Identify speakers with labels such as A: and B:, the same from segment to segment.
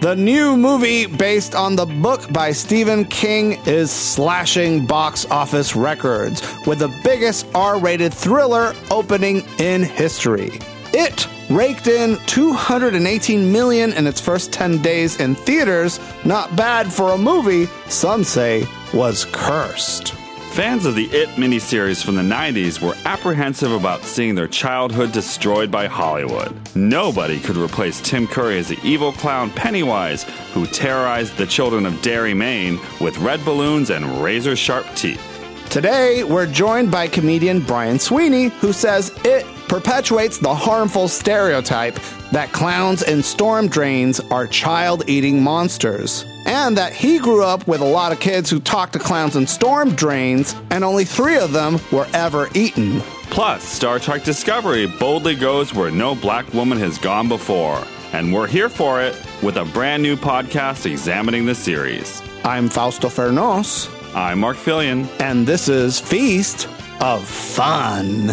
A: The new movie based on the book by Stephen King is slashing box office records with the biggest R-rated thriller opening in history. It raked in $218 million in its first 10 days in theaters. Not bad for a movie some say was cursed.
B: Fans of the It miniseries from the 90s were apprehensive about seeing their childhood destroyed by Hollywood. Nobody could replace Tim Curry as the evil clown Pennywise, who terrorized the children of Derry, Maine with red balloons and razor-sharp teeth.
A: Today, we're joined by comedian Brian Sweeney, who says It perpetuates the harmful stereotype that clowns and storm drains are child-eating monsters, and that he grew up with a lot of kids who talked to clowns and storm drains, and only 3 of them were ever eaten.
B: Plus, Star Trek Discovery boldly goes where no black woman has gone before, and we're here for it with a brand new podcast examining the series.
A: I'm Fausto Fernos.
B: I'm Mark Fillion.
A: And this is Feast of Fun.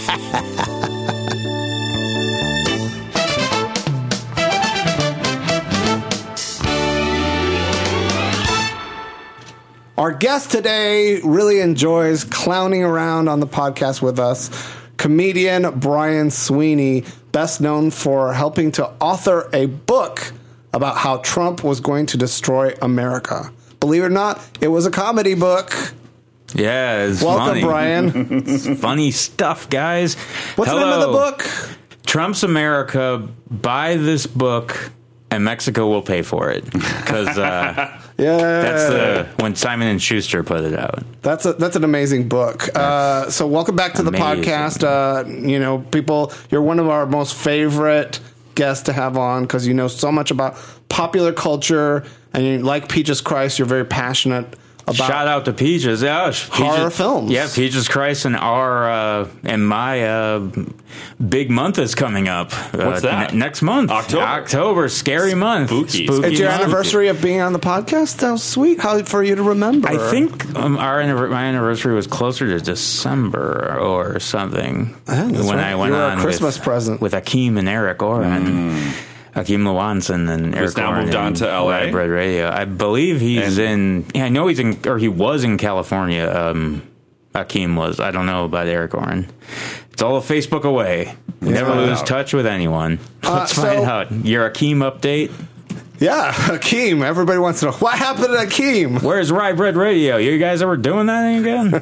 A: Our guest today really enjoys clowning around on the podcast with us. Comedian Brian Sweeney, best known for helping to author a book about how Trump was going to destroy America. Believe it or not, it was a comedy book.
C: Yeah, it's
A: Welcome,
C: funny.
A: Brian.
C: It's funny stuff, guys.
A: What's the name of the book?
C: Trump's America. Buy this book, and Mexico will pay for it. Because that's when Simon and Schuster put it out.
A: That's an amazing book. So welcome back to the podcast. People, you're one of our most favorite guests to have on because you know so much about popular culture, and you like Peaches Christ. You're very passionate about
C: Shout out to Peaches. Yeah,
A: horror films.
C: Yeah, Peaches Christ and my big month is coming up.
B: What's that?
C: Next month. October. Scary month.
B: Spooky.
A: It's your
C: month.
A: anniversary of being on the podcast. How sweet. How for you to remember.
C: I think my anniversary was closer to December or something when I went on
A: a Christmas present
C: with Akeem and Eric Oren. Akeem Lewanson and Eric
B: now
C: Oren
B: moved on to LA?
C: Rye Bread Radio. I believe he was in California. Akeem was. I don't know about Eric Oren. It's all a Facebook away. Never lose touch with anyone. Let's find out. Your Akeem update?
A: Yeah, Akeem. Everybody wants to know what happened to Akeem.
C: Where's Rye Bread Radio? You guys ever doing that again?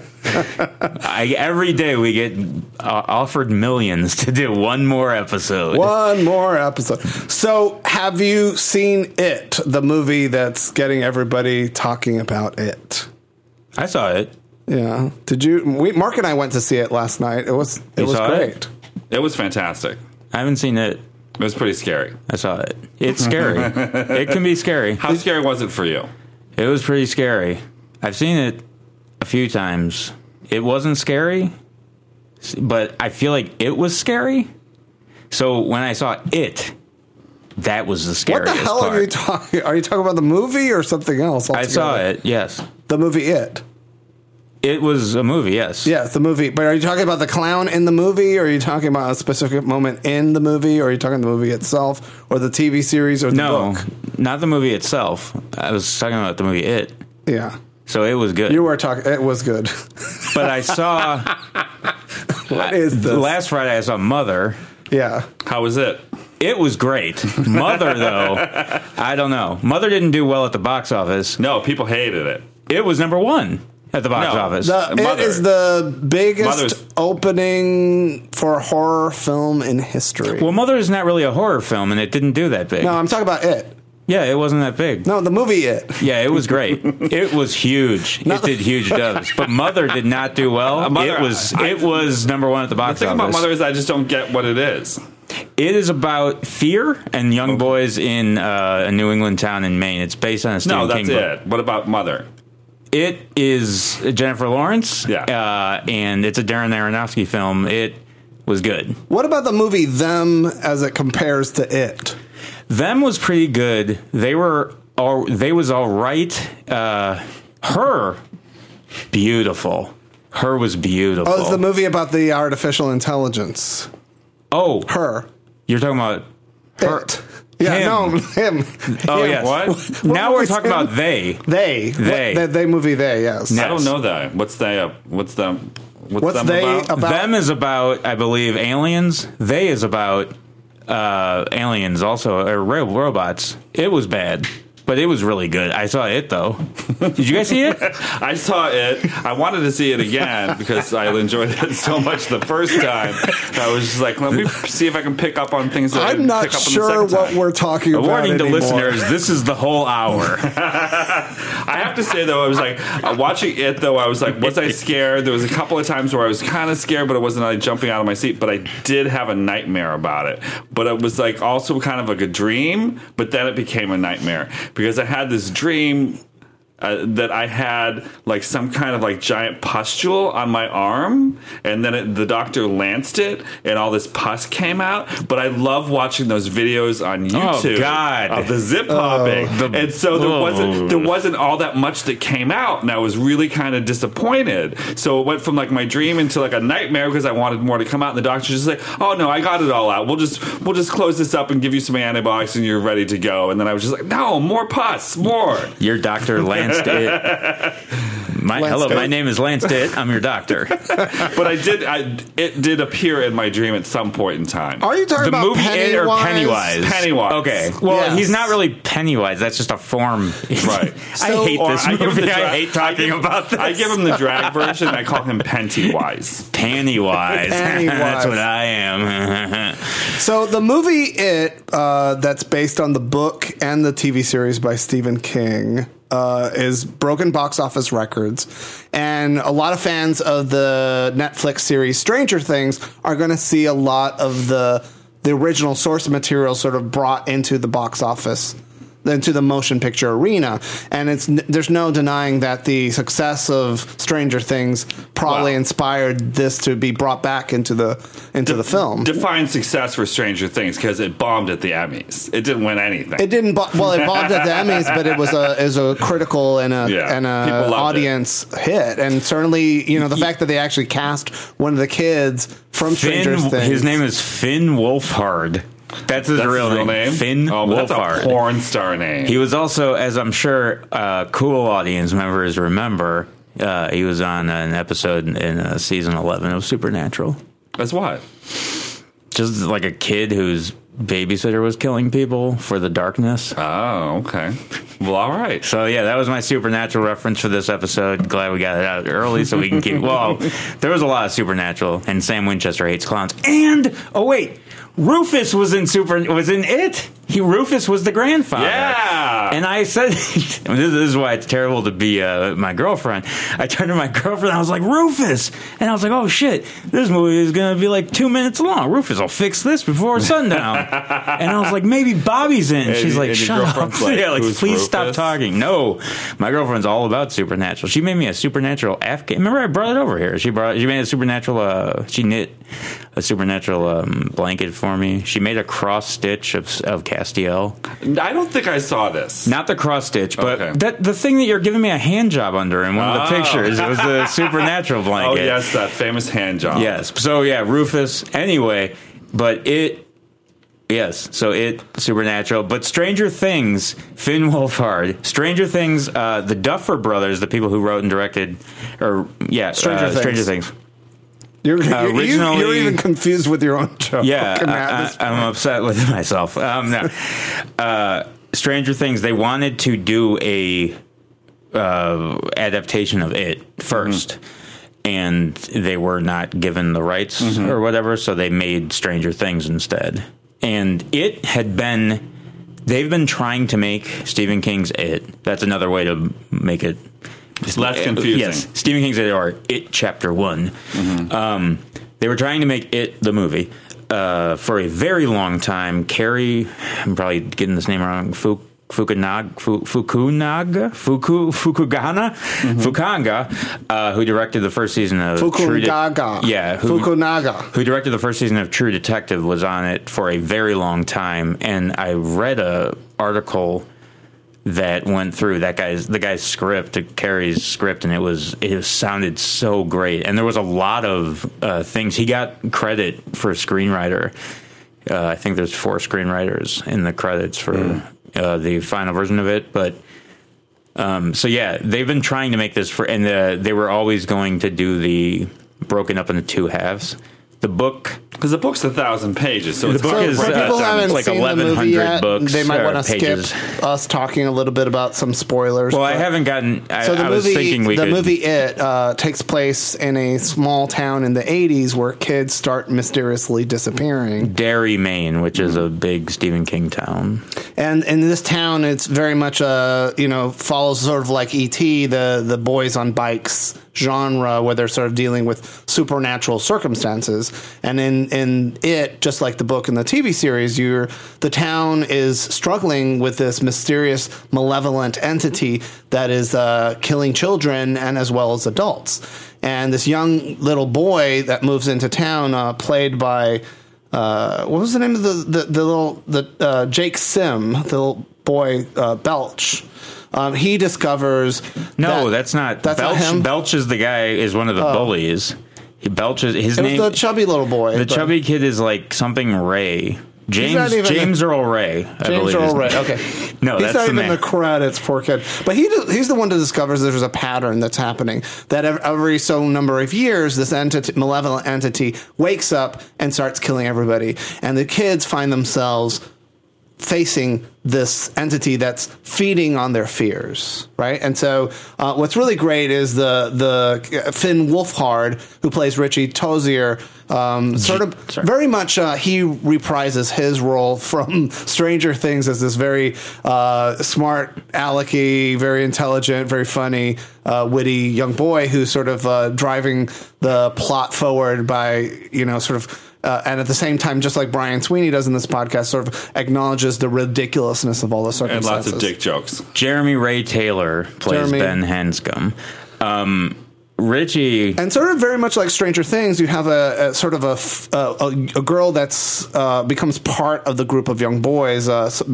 C: Every day we get offered millions to do one more episode.
A: One more episode. So, have you seen It, the movie that's getting everybody talking about it?
C: I saw it.
A: Yeah. Did you? Mark and I went to see it last night. It was great.
B: It was fantastic.
C: I haven't seen it.
B: It was pretty scary.
C: I saw it. It's scary. It can be scary.
B: How scary was it for you?
C: It was pretty scary. I've seen it a few times. It wasn't scary, but I feel like it was scary. So when I saw It, that was the scariest
A: What the hell
C: part.
A: are you talking? Are you talking about the movie or something else altogether?
C: I saw it, yes.
A: The movie It.
C: It was a movie, yes.
A: Yeah, it's the movie. But are you talking about the clown in the movie, or are you talking about a specific moment in the movie, or are you talking the movie itself, or the TV series, or the book?
C: No, not the movie itself. I was talking about the movie It.
A: Yeah.
C: So it was good.
A: You were talking. It was good.
C: But I saw...
A: What is this?
C: Last Friday I saw Mother.
A: Yeah.
B: How was it?
C: It was great. Mother, though, I don't know. Mother didn't do well at the box office.
B: No, people hated it.
C: It was number 1 at the box office.
A: It is the biggest opening for a horror film in history.
C: Well, Mother is not really a horror film, and it didn't do that big.
A: No, I'm talking about It.
C: Yeah, it wasn't that big.
A: No, the movie It.
C: Yeah, it was great. It was huge. It did huge dubs. But Mother did not do well.
B: Mother,
C: it was number 1 at the box
B: The thing
C: office.
B: about Mother is I just don't get what it is.
C: It is about fear and young boys in a New England town in Maine. It's based on a Stephen King book.
B: No, that's it. What about Mother?
C: It is Jennifer Lawrence,
B: Yeah.
C: And it's a Darren Aronofsky film. It was good.
A: What about the movie Them as it compares to It?
C: Them was pretty good. They was all right. Her, beautiful. Her was beautiful.
A: Oh, it's the movie about the artificial intelligence.
C: Oh,
A: Her.
C: you're talking about her.
A: It. Yeah,
C: Him.
A: no, him.
C: Oh,
A: Him.
C: yes.
B: What?
C: Now we're
A: movie's
C: talking
A: him?
C: about they.
A: They. They movie, they, yes.
C: No.
B: I don't know that. What's them
A: What's
B: them
A: they
B: about?
C: Them is about, I believe, aliens. They is about aliens also, or robots. It was bad, but it was really good. I saw it, though. Did you guys see it?
B: I saw it. I wanted to see it again because I enjoyed it so much the first time. I was just like, let me see if I can pick up on things that I
A: I'm
B: didn't
A: not
B: pick up on
A: sure
B: the second
A: what
B: time.
A: we're talking
C: A
A: about
C: warning to
A: anymore.
C: listeners, this is the whole hour.
B: I have to say though, I was like watching it though. I was like, was I scared? There was a couple of times where I was kind of scared, but it wasn't like jumping out of my seat. But I did have a nightmare about it. But it was like also kind of like a dream. But then it became a nightmare because I had this dream. That I had like some kind of like giant pustule on my arm, and then the doctor lanced it, and all this pus came out. But I love watching those videos on YouTube
C: God.
B: of the zip popping, and so there wasn't all that much that came out, and I was really kind of disappointed. So it went from like my dream into like a nightmare because I wanted more to come out, and the doctor's just like, "Oh no, I got it all out. We'll just close this up and give you some antibiotics, and you're ready to go." And then I was just like, "No, more pus, more."
C: Your doctor lanced it. Hello, my name is Lance Ditt. I'm your doctor.
B: But it did appear in my dream at some point in time.
A: Are you talking
C: The
A: about
C: movie It or Pennywise?
B: Pennywise.
C: Okay. Well,
A: Yes.
C: he's not really Pennywise. That's just a form.
B: Right.
C: I hate
B: Or
C: this
B: I give him
C: movie.
B: the
C: I
B: drag-
C: hate talking about this.
B: I give him the drag version. I call him Pennywise.
C: Pennywise.
A: Pennywise.
C: That's what I am.
A: So the movie It, that's based on the book and the TV series by Stephen King, is broken box office records, and a lot of fans of the Netflix series Stranger Things are going to see a lot of the original source material sort of brought into the box office, into the motion picture arena. And there's no denying that the success of Stranger Things probably inspired this to be brought back into the film.
B: Define success for Stranger Things because it bombed at the Emmys. It didn't win anything.
A: It didn't. It bombed at the Emmys, but it was a critical and a
B: People loved
A: audience hit. And certainly, the fact that they actually cast one of the kids from Stranger Things.
C: His name is Finn Wolfhard. That's his real name. Finn
B: That's
C: Wolfhard.
B: a porn star name.
C: He was also, as I'm sure cool audience members remember, he was on an episode in season 11 of Supernatural.
B: As what?
C: Just like a kid whose babysitter was killing people for the darkness.
B: Oh, okay. Well, all right.
C: So, yeah, that was my Supernatural reference for this episode. Glad we got it out early so we can keep... Well, there was a lot of Supernatural, and Sam Winchester hates clowns. And, oh, wait, Rufus was in It. Rufus was the grandfather.
B: Yeah.
C: And I said, this is why it's terrible to be my girlfriend. I turned to my girlfriend, and I was like, Rufus! And I was like, oh, shit, this movie is going to be like 2 minutes long. Rufus will fix this before sundown. And I was like, maybe Bobby's in.
B: And
C: she's like, shut up.
B: Like,
C: yeah, like,
B: who's
C: please
B: Rufus?
C: stop talking. No, my girlfriend's all about Supernatural. She made me a Supernatural Afghan. Remember, I brought it over here. She made a Supernatural, she knit a Supernatural blanket for me. She made a cross stitch of Castiel.
B: I don't think I saw this.
C: Not the cross stitch, but
B: Okay.
C: the thing that you're giving me a hand job under in one of the pictures. It was the Supernatural
B: Oh,
C: blanket.
B: yes, that famous hand job.
C: Yes. So, yeah, Rufus. Anyway, but it... Yes, so It, Supernatural. But Stranger Things, Finn Wolfhard. Stranger Things, the Duffer Brothers, the people who wrote and directed... Stranger Things.
A: You're
C: originally-
A: even confused with your own joke.
C: Yeah, I'm upset with myself. No. Stranger Things, they wanted to do a adaptation of It first, and they were not given the rights or whatever, so they made Stranger Things instead. And they've been trying to make Stephen King's It. That's another way to make it
B: less confusing.
C: Yes, Stephen King's It, or It Chapter 1. They were trying to make It the movie for a very long time. Carrie, I'm probably getting this name wrong, Fukugana, who directed the first season of
A: Fukunaga.
C: who directed the first season of True Detective, was on it for a very long time. And I read a article that went through the guy's script, Carrie's script, and it sounded so great. And there was a lot of things. He got credit for screenwriter. I think there's 4 screenwriters in the credits for the final version of it. But so yeah, they've been trying to make this and they were always going to do the broken up into 2 halves. The book,
B: because the book's 1,000 pages, so
C: the book is
A: for people who haven't
C: like
A: seen the movie
C: 1,100
A: yet,
C: books.
A: they might want to skip
C: pages.
A: us talking a little bit about some spoilers.
C: Well, I haven't gotten.
A: I was thinking the movie It takes place in a small town in the 80s where kids start mysteriously disappearing.
C: Derry, Maine, which is a big Stephen King town.
A: And in this town, it's very much follows sort of like E.T., the boys on bikes genre, where they're sort of dealing with supernatural circumstances. And in It, just like the book and the TV series, the town is struggling with this mysterious, malevolent entity that is killing children and as well as adults. And this young little boy that moves into town, played by what was the name of the Jake Sim, the little boy, Belch. He discovers
C: that's not
A: Belch. Not him?
C: Belch is the guy, is one of the bullies. Belch is his name.
A: It was the chubby little boy.
C: The chubby kid is like something Ray. James Earl Ray.
A: James Earl Ray. Okay.
C: No,
A: he's
C: that's
A: not
C: the
A: even
C: name.
A: The credits, poor kid. But he's the one that discovers there's a pattern that's happening. That every so number of years, this malevolent entity wakes up and starts killing everybody, and the kids find themselves facing this entity that's feeding on their fears, right? And so what's really great is the Finn Wolfhard, who plays Richie Tozier, very much he reprises his role from Stranger Things as this very smart, alecky, very intelligent, very funny, witty young boy who's sort of driving the plot forward by, and at the same time, just like Brian Sweeney does in this podcast, sort of acknowledges the ridiculousness of all the circumstances.
B: And lots of dick jokes.
C: Jeremy Ray Taylor plays Ben Hanscom. Richie, and
A: sort of very much like Stranger Things, you have a sort of a girl that's becomes part of the group of young boys.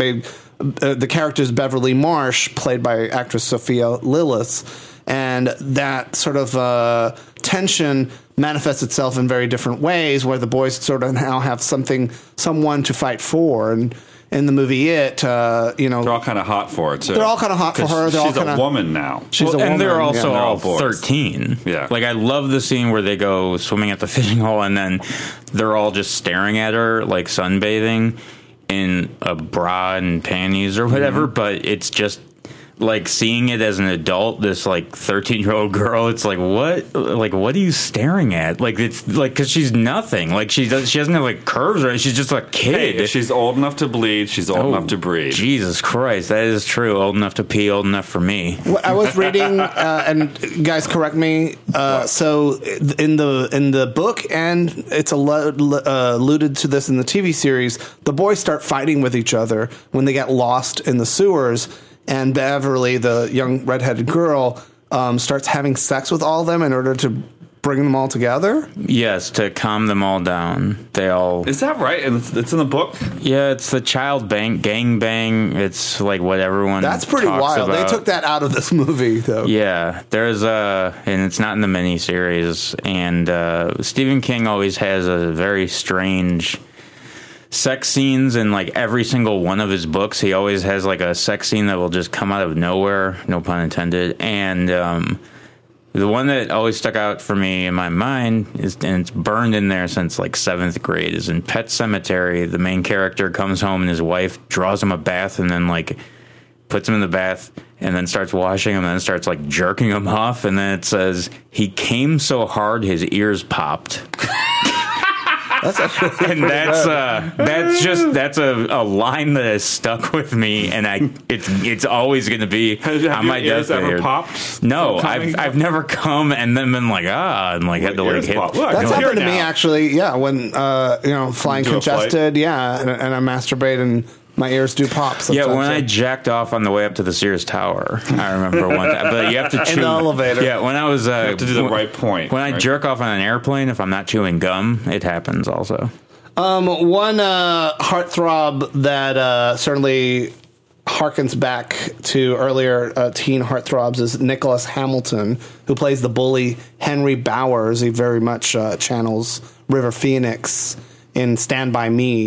A: The character is Beverly Marsh, played by actress Sophia Lillis, and that sort of tension manifests itself in very different ways, where the boys sort of now have someone to fight for. And in the movie It, they're
B: all kind of hot for it too.
A: They're all kind of hot for her.
B: She's a woman now.
A: She's a woman,
C: and they're also all
B: boys.
C: 13.
B: Yeah,
C: like I love the scene where they go swimming at the fishing hole, and then they're all just staring at her, like sunbathing in a bra and panties or whatever. Mm-hmm. But it's just like seeing it as an adult, this like 13-year-old girl, it's like, what are you staring at? Like, it's like, cause she's nothing. Like she doesn't have like curves, right? She's just a kid.
B: Hey, if she's old enough to bleed, she's old enough to breathe.
C: Jesus Christ. That is true. Old enough to pee, old enough for me.
A: Well, I was reading, and guys correct me. So in the book, and it's alluded to this in the TV series, the boys start fighting with each other when they get lost in the sewers. And Beverly, the young redheaded girl, starts having sex with all of them in order to bring them all together?
C: Yes, to calm them all down.
B: Is that right? And it's in the book?
C: Yeah, it's the child gang bang. It's like what everyone
A: That's pretty wild.
C: About.
A: They took that out of this movie, though.
C: Yeah, there's and it's not in the miniseries. And Stephen King always has a very strange sex scenes in like every single one of his books. He always has like a sex scene that will just come out of nowhere, no pun intended. And the one that always stuck out for me in my mind is, and it's burned in there since like 7th grade, is in Pet Sematary. The main character comes home and his wife draws him a bath and then like puts him in the bath and then starts washing him and then starts like jerking him off, and then it says he came so hard his ears popped.
A: That's actually
C: that's a line that has stuck with me, and it's always going to be on my deathbed.
B: Ever popped?
C: No, I've never come and then been like and like had to like hit.
B: Look,
A: that's happened to me actually. Yeah, when flying congested. Yeah, and I masturbate and my ears do pop.
C: Yeah, when I jacked off on the way up to the Sears Tower, I remember one time. But you have to chew.
A: In the elevator.
C: Yeah, when I was... you
B: have to do the right point.
C: When I jerk off on an airplane, if I'm not chewing gum, it happens also.
A: One heartthrob that certainly harkens back to earlier teen heartthrobs is Nicholas Hamilton, who plays the bully Henry Bowers. He very much channels River Phoenix in Stand By Me,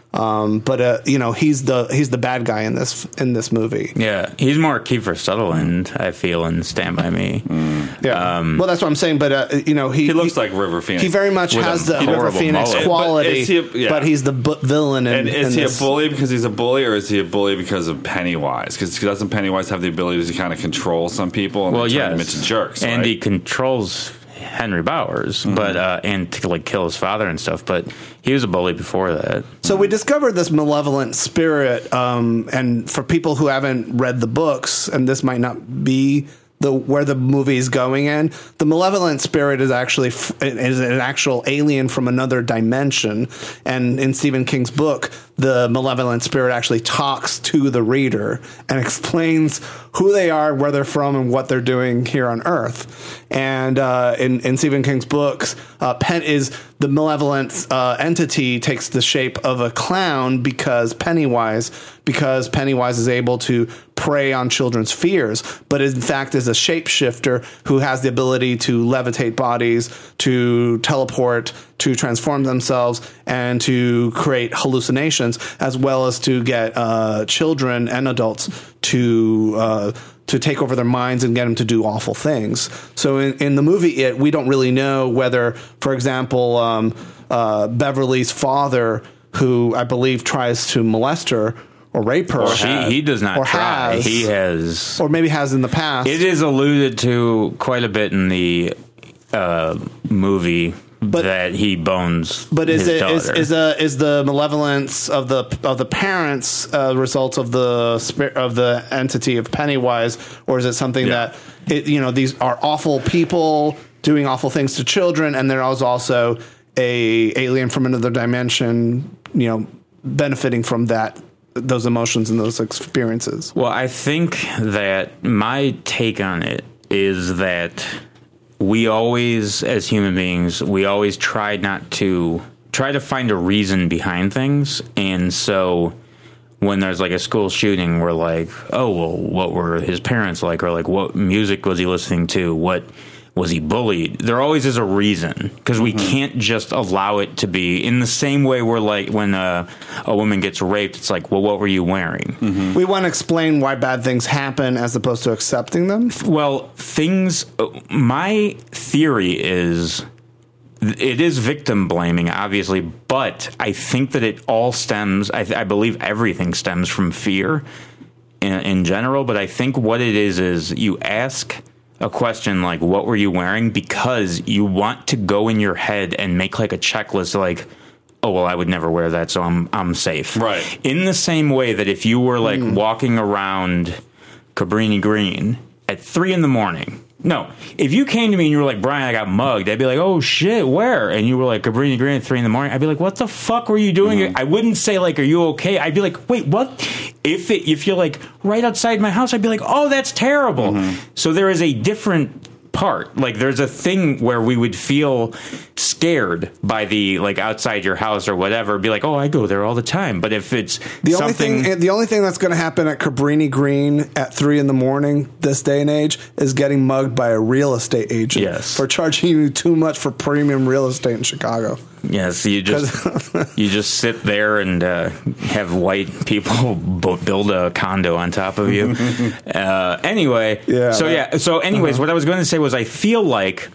A: But he's the bad guy in this movie.
C: Yeah, he's more Kiefer Sutherland, I feel, in Stand By Me.
A: Yeah, well, that's what I'm saying. But he
B: looks like River Phoenix.
A: He very much has the River
C: horrible
A: Phoenix
C: mullet.
A: quality, but he's the villain.
B: And is he a bully because he's a bully, or is he a bully because of Pennywise? Because doesn't Pennywise have the ability to kind of control some people and turn them into jerks?
C: And
B: right?
C: he controls Henry Bowers, but and to kill his father and stuff. But he was a bully before that.
A: So we discovered this malevolent spirit, and for people who haven't read the books, and this might not be where the movie is going in, the malevolent spirit is actually is an actual alien from another dimension. And in Stephen King's book, the malevolent spirit actually talks to the reader and explains who they are, where they're from, and what they're doing here on Earth. And in Stephen King's books, the malevolent entity takes the shape of a clown because Pennywise is able to prey on children's fears, but in fact is a shapeshifter who has the ability to levitate bodies, to teleport, to transform themselves, and to create hallucinations, as well as to get children and adults to take over their minds and get them to do awful things. So in the movie, we don't really know whether, for example, Beverly's father, who I believe tries to molest her or rape her,
C: he does not try. He has,
A: or maybe has in the past.
C: It is alluded to quite a bit in the movie. That he bones.
A: But is
C: his
A: the malevolence of the parents a result of the entity of Pennywise, or is it something that these are awful people doing awful things to children, and there is also a alien from another dimension, benefiting from those emotions and those experiences? Well,
C: I think that my take on it is that we always, as human beings, try to find a reason behind things. And so when there's a school shooting, we're like, oh, well, what were his parents like? Or what music was he listening to? What was he bullied? There always is a reason, because we can't just allow it to be in the same way we're when a woman gets raped. It's well, what were you wearing?
A: We want to explain why bad things happen as opposed to accepting them.
C: Well, my theory is it is victim blaming, obviously, but I think that it all stems, I believe everything stems from fear in general, but I think what it is you ask a question what were you wearing, because you want to go in your head and make a checklist oh, well, I would never wear that, so I'm safe.
B: Right.
C: In the same way that if you were walking around Cabrini Green at 3 a.m, no, if you came to me and you were like, Brian, I got mugged, I'd be like, oh shit, where? And you were like, Cabrini Green at 3 a.m, I'd be like, what the fuck were you doing? I wouldn't say are you okay? I'd be like, wait, what? If you're right outside my house, I'd be like, oh, that's terrible. So there is a different part. There's a thing where we would feel scared by the outside your house or whatever, be like, oh, I go there all the time. But if it's
A: the only thing that's going to happen at Cabrini Green at 3 a.m. this day and age is getting mugged by a real estate agent for charging you too much for premium real estate in Chicago.
C: Yes, you just sit there and have white people build a condo on top of you. Anyway, So anyways, what I was going to say was I feel like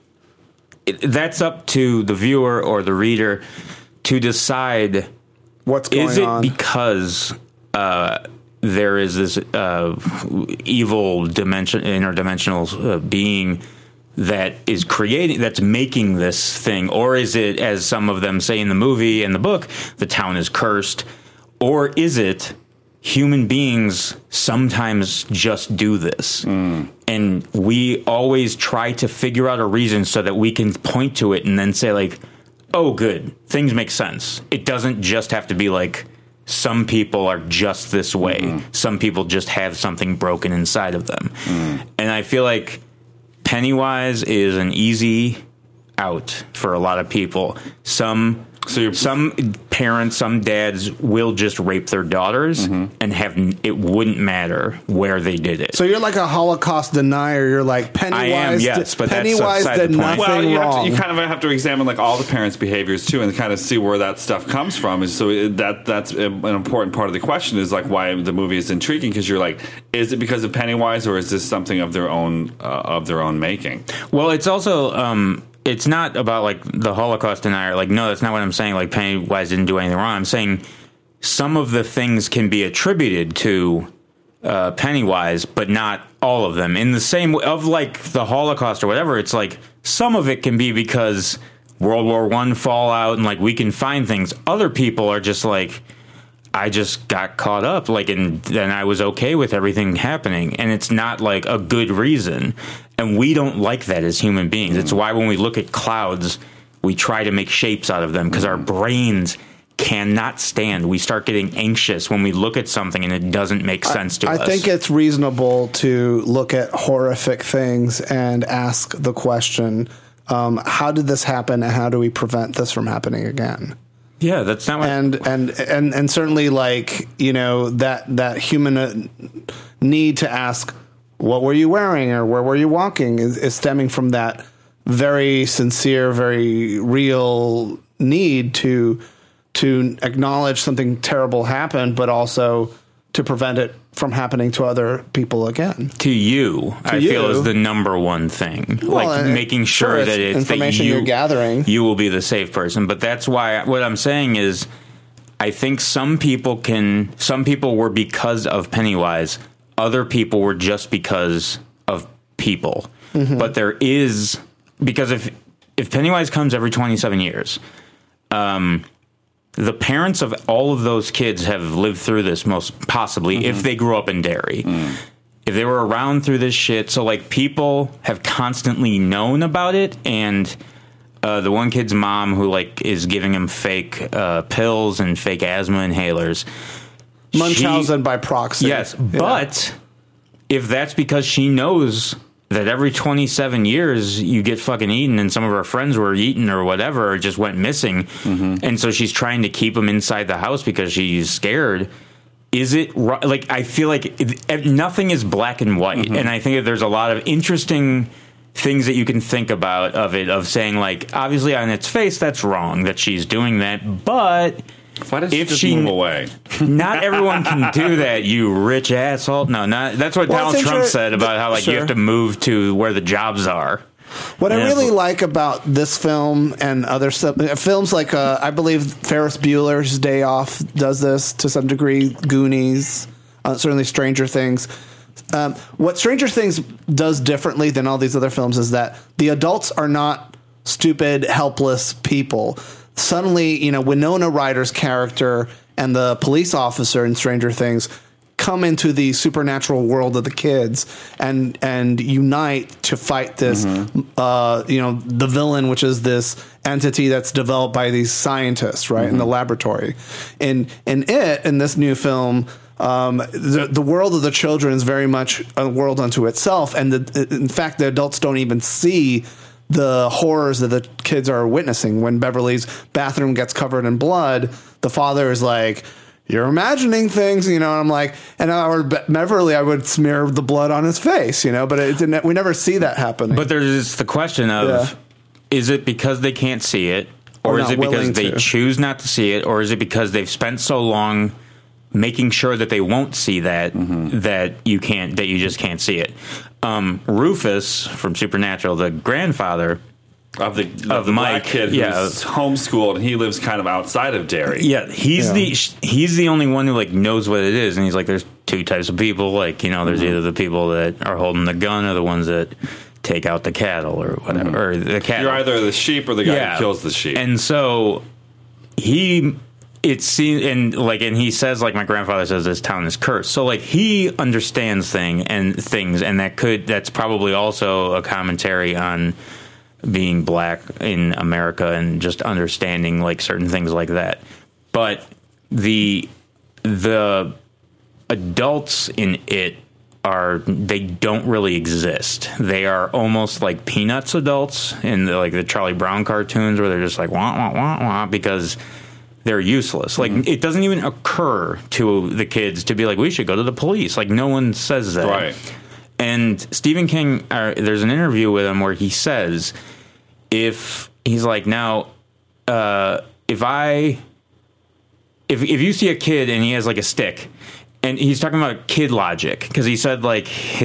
C: that's up to the viewer or the reader to decide
A: what's going on.
C: Is it because there is this evil interdimensional being that is that's making this thing, or is it, as some of them say in the movie and the book, the town is cursed, or is it human beings sometimes just do this, and we always try to figure out a reason so that we can point to it and then say oh, good, things make sense. It doesn't just have to be some people are just this way. Some people just have something broken inside of them, and I feel Pennywise is an easy out for a lot of people. Some parents, some dads will just rape their daughters and it wouldn't matter where they did it.
A: So you're like a Holocaust denier. You're like Pennywise.
C: I am, yes, but
A: Pennywise
C: that's
A: did
C: the point.
A: nothing wrong.
B: You kind of have to examine like all the parents' behaviors too, and kind of see where that stuff comes from. And so that's an important part of the question is like why the movie is intriguing, because you're like, is it because of Pennywise or is this something of their own making?
C: Well, it's also. It's not about, like, the Holocaust denier. Like, no, that's not what I'm saying. Like, Pennywise didn't do anything wrong. I'm saying some of the things can be attributed to Pennywise, but not all of them. In the same way of, like, the Holocaust or whatever, it's like some of it can be because World War I fallout and, like, we can find things. Other people are just like, I just got caught up, like, and then I was okay with everything happening. And it's not, like, a good reason. And we don't like that as human beings. It's why when we look at clouds, we try to make shapes out of them because our brains cannot stand. We start getting anxious when we look at something and it doesn't make sense to us.
A: I think it's reasonable to look at horrific things and ask the question, how did this happen and how do we prevent this from happening again?
C: Yeah, that's not what...
A: And certainly, like, you know, that human need to ask, what were you wearing or where were you walking is stemming from that very sincere, very real need to acknowledge something terrible happened, but also to prevent it from happening to other people again.
C: To you, I feel is the number one thing.
A: Well,
C: like making sure that it's
A: information
C: that
A: you're gathering.
C: You will be the safe person. But that's why what I'm saying is I think some people were because of Pennywise. Other people were just because of people. Mm-hmm. But there is, because if Pennywise comes every 27 years, the parents of all of those kids have lived through this most possibly if they grew up in Derry. If they were around through this shit. So, like, people have constantly known about it. And the one kid's mom who, like, is giving him fake pills and fake asthma inhalers.
A: Munchausen by proxy.
C: Yes, but if that's because she knows that every 27 years you get fucking eaten and some of her friends were eaten or whatever or just went missing, and so she's trying to keep them inside the house because she's scared, is it like, I feel like nothing is black and white, and I think that there's a lot of interesting things that you can think about of saying, like, obviously on its face that's wrong that she's doing that, but
B: why does she just move away?
C: Not everyone can do that, you rich asshole. No, that's what Donald Trump said about how, like, you have to move to where the jobs are.
A: What I really like about this film and other stuff, films like, I believe Ferris Bueller's Day Off does this to some degree, Goonies, certainly Stranger Things. What Stranger Things does differently than all these other films is that the adults are not stupid, helpless people. Suddenly, you know, Winona Ryder's character and the police officer in Stranger Things come into the supernatural world of the kids and unite to fight this, you know, the villain, which is this entity that's developed by these scientists, right, in the laboratory. In this new film, the world of the children is very much a world unto itself, and in fact, the adults don't even see the horrors that the kids are witnessing. When Beverly's bathroom gets covered in blood, the father is like, "You're imagining things," you know. And I'm like, Beverly, I would smear the blood on his face, you know. But it didn't. We never see that happening.
C: But there's the question of, is it because they can't see it, or is it because they choose not to see it, or is it because they've spent so long making sure that they won't see that that you just can't see it? Rufus from Supernatural, the grandfather of the
B: Mike, black kid who's homeschooled, and he lives kind of outside of Derry.
C: Yeah, he's the only one who, like, knows what it is, and he's like, there's two types of people, like, you know, there's either the people that are holding the gun or the ones that take out the cattle or whatever, or the cattle.
B: You're either the sheep or the guy who kills the sheep.
C: And so it seems, and he says, like, my grandfather says, this town is cursed. So, like, he understands things, and that's probably also a commentary on being black in America and just understanding, like, certain things like that. But the adults in it they don't really exist. They are almost like Peanuts adults in the Charlie Brown cartoons, where they're just like wah wah wah wah because they're useless. Like it doesn't even occur to the kids to be like, we should go to the police. Like no one says that.
B: Right.
C: And Stephen King, there's an interview with him where he says, if you see a kid and he has like a stick, and he's talking about kid logic, because he said like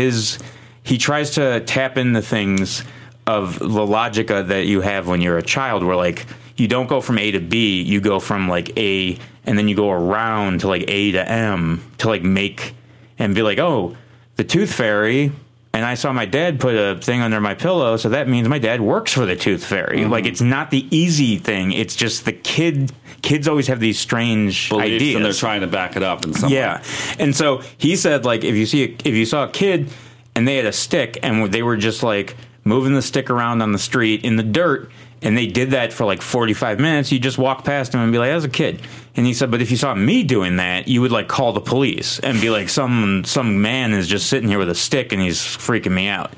C: he tries to tap into things of the logic that you have when you're a child, where like you don't go from A to B, you go from like A and then you go around to like A to M to like make and be like, oh, the Tooth Fairy. And I saw my dad put a thing under my pillow, so that means my dad works for the Tooth Fairy. Mm-hmm. Like, it's not the easy thing. It's just the kids always have these strange
B: beliefs,
C: ideas,
B: and they're trying to back it up in some way.
C: And so he said, like, if you saw a kid and they had a stick and they were just like moving the stick around on the street in the dirt, and they did that for like 45 minutes, you just walk past them and be like, "That was a kid." And he said, but if you saw me doing that, you would like call the police and be like, some man is just sitting here with a stick and he's freaking me out.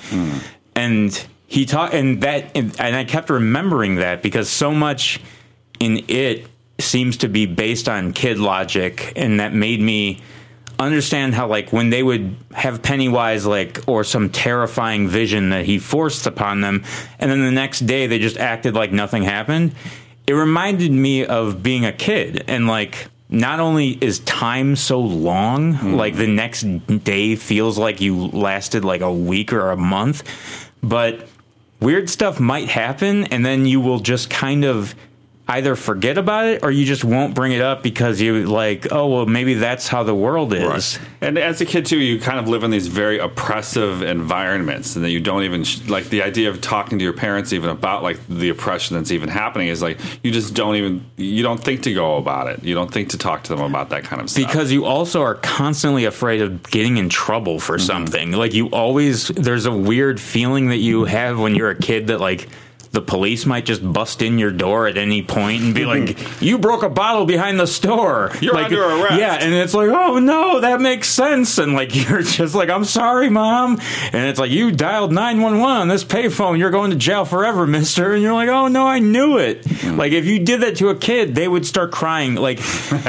C: And he taught, and I kept remembering that, because so much in it seems to be based on kid logic, and that made me understand how, like, when they would have Pennywise, like, or some terrifying vision that he forced upon them, and then the next day they just acted like nothing happened. It reminded me of being a kid, and like, not only is time so long, like the next day feels like you lasted like a week or a month, but weird stuff might happen, and then you will just kind of either forget about it, or you just won't bring it up because you like, oh, well, maybe that's how the world is.
B: Right. And as a kid, too, you kind of live in these very oppressive environments, and that you don't even, like, the idea of talking to your parents even about, like, the oppression that's even happening is, like, you just you don't think to go about it. You don't think to talk to them about that kind of stuff.
C: Because you also are constantly afraid of getting in trouble for something. Like, there's a weird feeling that you have when you're a kid that, like, the police might just bust in your door at any point and be like, "You broke a bottle behind the store.
B: You're
C: like,
B: under arrest."
C: Yeah, and it's like, "Oh no, that makes sense." And like, you're just like, "I'm sorry, Mom." And it's like, "You dialed 911 on this payphone. You're going to jail forever, mister." And you're like, "Oh no, I knew it." Like, if you did that to a kid, they would start crying. Like,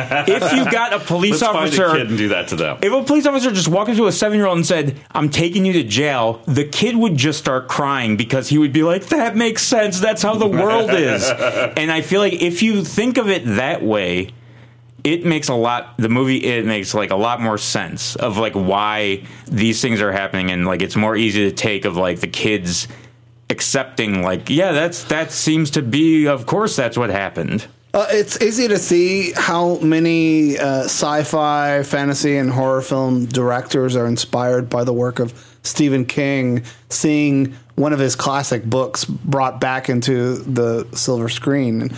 C: if you got a police officer,
B: find a kid and do that to them.
C: If a police officer just walked into a 7-year-old and said, "I'm taking you to jail," the kid would just start crying, because he would be like, "That makes sense. That's how the world is." And I feel like if you think of it that way, it makes the movie makes like a lot more sense of like why these things are happening, and like it's more easy to take of like the kids accepting, like, yeah, that seems to be, of course that's what happened.
A: It's easy to see how many sci-fi, fantasy, and horror film directors are inspired by the work of Stephen King, seeing one of his classic books brought back into the silver screen.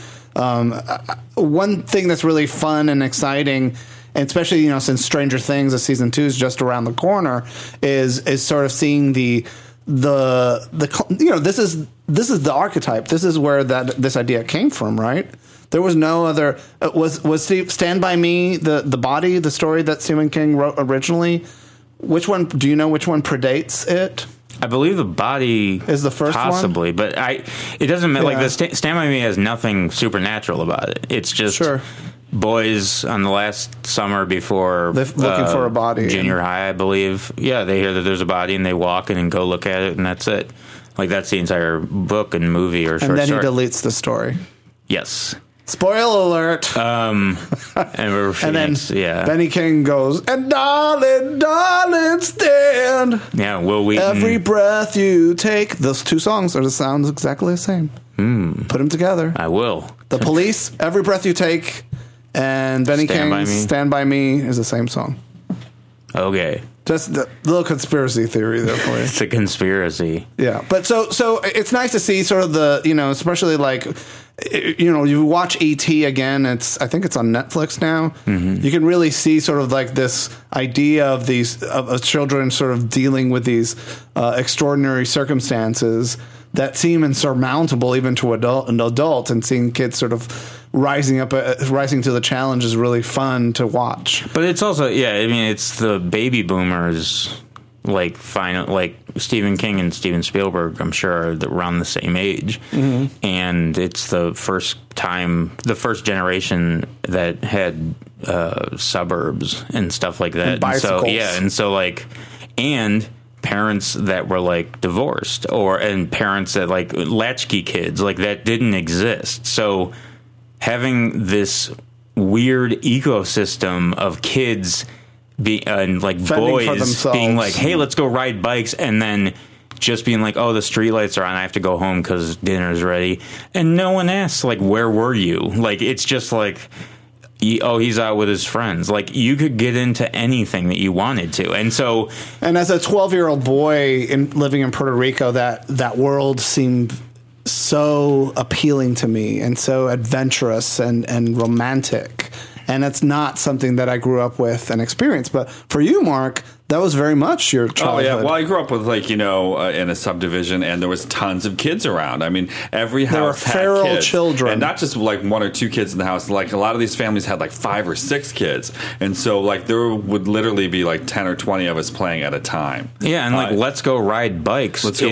A: One thing that's really fun and exciting, and especially, since Stranger Things, season 2 is just around the corner, is sort of seeing the this is the archetype. This is where this idea came from, right? There was no other. Was Stand By Me the body, the story that Stephen King wrote originally? Which one? Do you know which one predates it?
C: I believe The Body
A: is the first
C: possibly,
A: one?
C: But it doesn't matter. Like, the Stand By Me has nothing supernatural about it. It's just boys on the last summer before
A: they're looking for a body,
C: junior high, I believe. Yeah, they hear that there's a body and they walk in and go look at it, and that's it. Like, that's the entire book and movie or short story.
A: And then he deletes the story.
C: Yes.
A: Spoiler alert.
C: And then
A: Benny King goes, "And darling, stand.
C: Yeah, Will Wheaton.
A: Every breath you take." Those two songs sounds exactly the same. Put them together.
C: I will.
A: The Police, "Every Breath You Take," and Benny King's "Stand By Me" is the same song.
C: Okay.
A: Just the little conspiracy theory there for you.
C: It's a conspiracy.
A: Yeah, but so it's nice to see sort of the, especially like, you watch E.T. again. I think it's on Netflix now. Mm-hmm. You can really see sort of like this idea of these of children sort of dealing with these extraordinary circumstances that seem insurmountable even to an adult, and seeing kids sort of rising to the challenge is really fun to watch.
C: But it's also, it's the baby boomers like Stephen King and Steven Spielberg, I'm sure, are around the same age, and it's the first generation that had suburbs and stuff like that.
A: And bicycles.
C: And parents that were like divorced, and parents that like latchkey kids, like that didn't exist. So having this weird ecosystem of kids and like
A: Fending
C: boys being like, hey, let's go ride bikes, and then just being like, oh, the streetlights are on, I have to go home because dinner's ready, and no one asks like, where were you? Like, it's just like, he's out with his friends. Like, you could get into anything that you wanted to. And
A: as a 12-year-old boy living in Puerto Rico, that world seemed so appealing to me and so adventurous and romantic. And that's not something that I grew up with and experienced. But for you, Mark, that was very much your childhood.
B: Oh, yeah. Well, I grew up with, in a subdivision, and there was tons of kids around. I mean, every house had
A: feral
B: kids.
A: children.
B: And not just, one or two kids in the house. Like, a lot of these families had, 5 or 6 kids. And so, there would literally be, 10 or 20 of us playing at a time.
C: Yeah, and, let's go ride bikes is,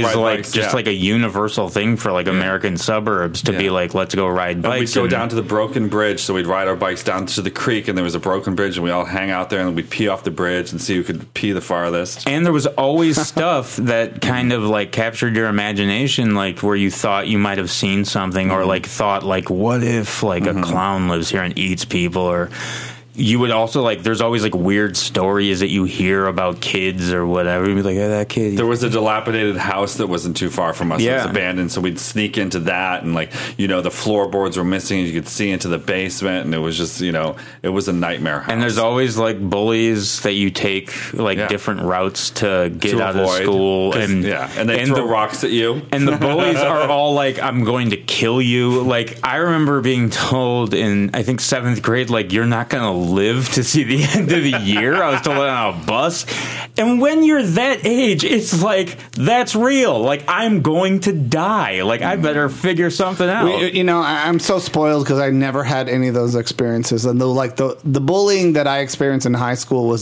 C: a universal thing for, American suburbs to be let's go ride bikes.
B: And we'd go down to the broken bridge, so we'd ride our bikes down to the creek, and there was a broken bridge, and we all hang out there, and we'd pee off the bridge and see who could pee the farthest.
C: And there was always stuff that kind of captured your imagination, where you thought you might have seen something, or thought what if a clown lives here and eats people, or you would also there's always weird stories that you hear about kids or whatever. You'd be like, hey, that kid.
B: There was a dilapidated house that wasn't too far from us.
C: Yeah.
B: It was abandoned, so we'd sneak into that, and the floorboards were missing, and you could see into the basement, and it was just it was a nightmare house.
C: And there's always bullies that you take different routes to get out of school, and
B: they throw rocks at you.
C: And the bullies are all I'm going to kill you. I remember being told in I think 7th grade, you're not gonna live to see the end of the year. I was told that on a bus. And when you're that age, it's that's real. I'm going to die. I better figure something out.
A: I'm so spoiled because I never had any of those experiences. And the bullying that I experienced in high school was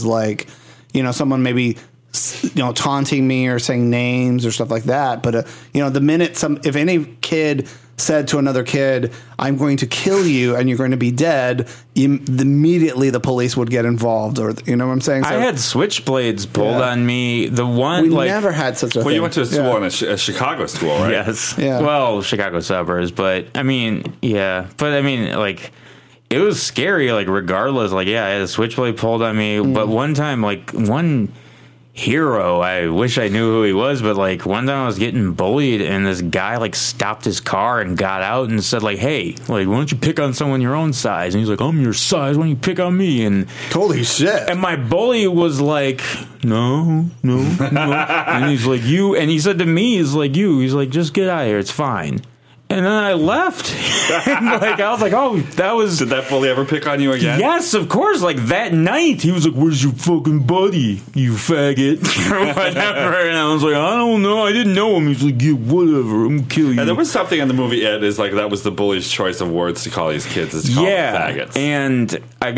A: someone maybe taunting me or saying names or stuff like that. But the minute if any kid said to another kid, I'm going to kill you and you're going to be dead, immediately the police would get involved, or you know what I'm saying? So,
C: I had switchblades pulled on me. The one
A: we never had such a thing.
B: Well, you went to a school in a Chicago school, right?
C: Yes.
A: Yeah.
C: Well, Chicago suburbs, but it was scary, regardless. I had a switchblade pulled on me, but one time, one hero, I wish I knew who he was, but one time I was getting bullied, and this guy stopped his car and got out and said hey, why don't you pick on someone your own size? And he's like, I'm your size, why don't you pick on me? And
A: holy shit.
C: And my bully was no. And he's you, and he said to me, he's just get out of here, it's fine. And then I left. I was oh, that was...
B: Did that bully ever pick on you again?
C: Yes, of course. That night, he was where's your fucking buddy, you faggot? Or whatever. And I was I don't know. I didn't know him. He's yeah, whatever. I'm gonna kill you.
B: And there was something in the movie, Ed, is that was the bully's choice of words to call these kids. Is to call them faggots.
C: And,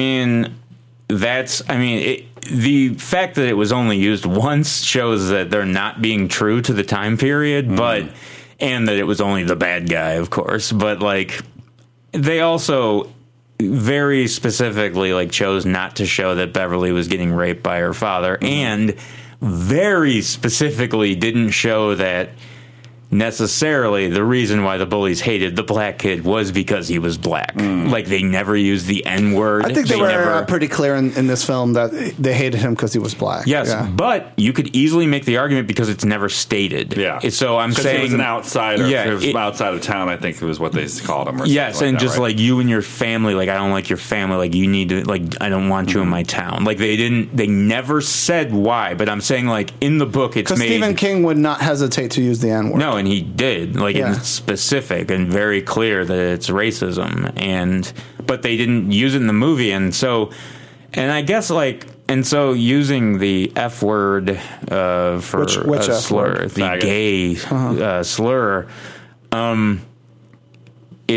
C: the fact that it was only used once shows that they're not being true to the time period, but... And that it was only the bad guy, of course. But, they also very specifically, chose not to show that Beverly was getting raped by her father. And very specifically didn't show that necessarily the reason why the bullies hated the black kid was because he was black. They never used the N-word.
A: I think they were pretty clear in this film that they hated him because he was black.
C: Yes, but you could easily make the argument because it's never stated.
B: Yeah.
C: So I'm saying...
B: he was an outsider.
C: Yeah,
B: he was outside of town, I think it was what they called him. Or
C: yes, and just
B: right?
C: you and your family, I don't like your family, you need to, I don't want you in my town. They never said why, but I'm saying, in the book it's made...
A: Because Stephen King would not hesitate to use the N-word.
C: No, and he did, it's specific and very clear that it's racism, but they didn't use it in the movie, and I guess using the F word for
A: which
C: a
A: F
C: slur,
A: word?
C: the
B: Faggot.
C: gay slur,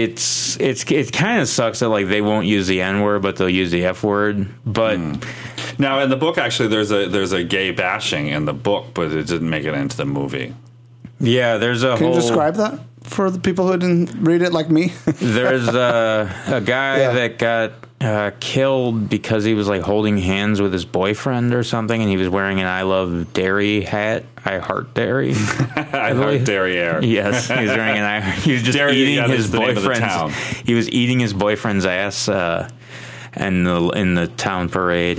C: it kind of sucks that they won't use the N word, but they'll use the F word, but.
B: Now, in the book, actually, there's a gay bashing in the book, but it didn't make it into the movie.
C: Yeah, there's a
A: Can
C: whole...
A: you describe that for the people who didn't read it like me?
C: There's a guy that got killed because he was like holding hands with his boyfriend or something, and he was wearing an I love dairy hat. I heart dairy.
B: I heart derriere.
C: Yes, he was wearing an I. He was just
B: Derriere,
C: eating his
B: the name of the
C: boyfriend's.
B: town.
C: He was eating his boyfriend's ass. In the town parade.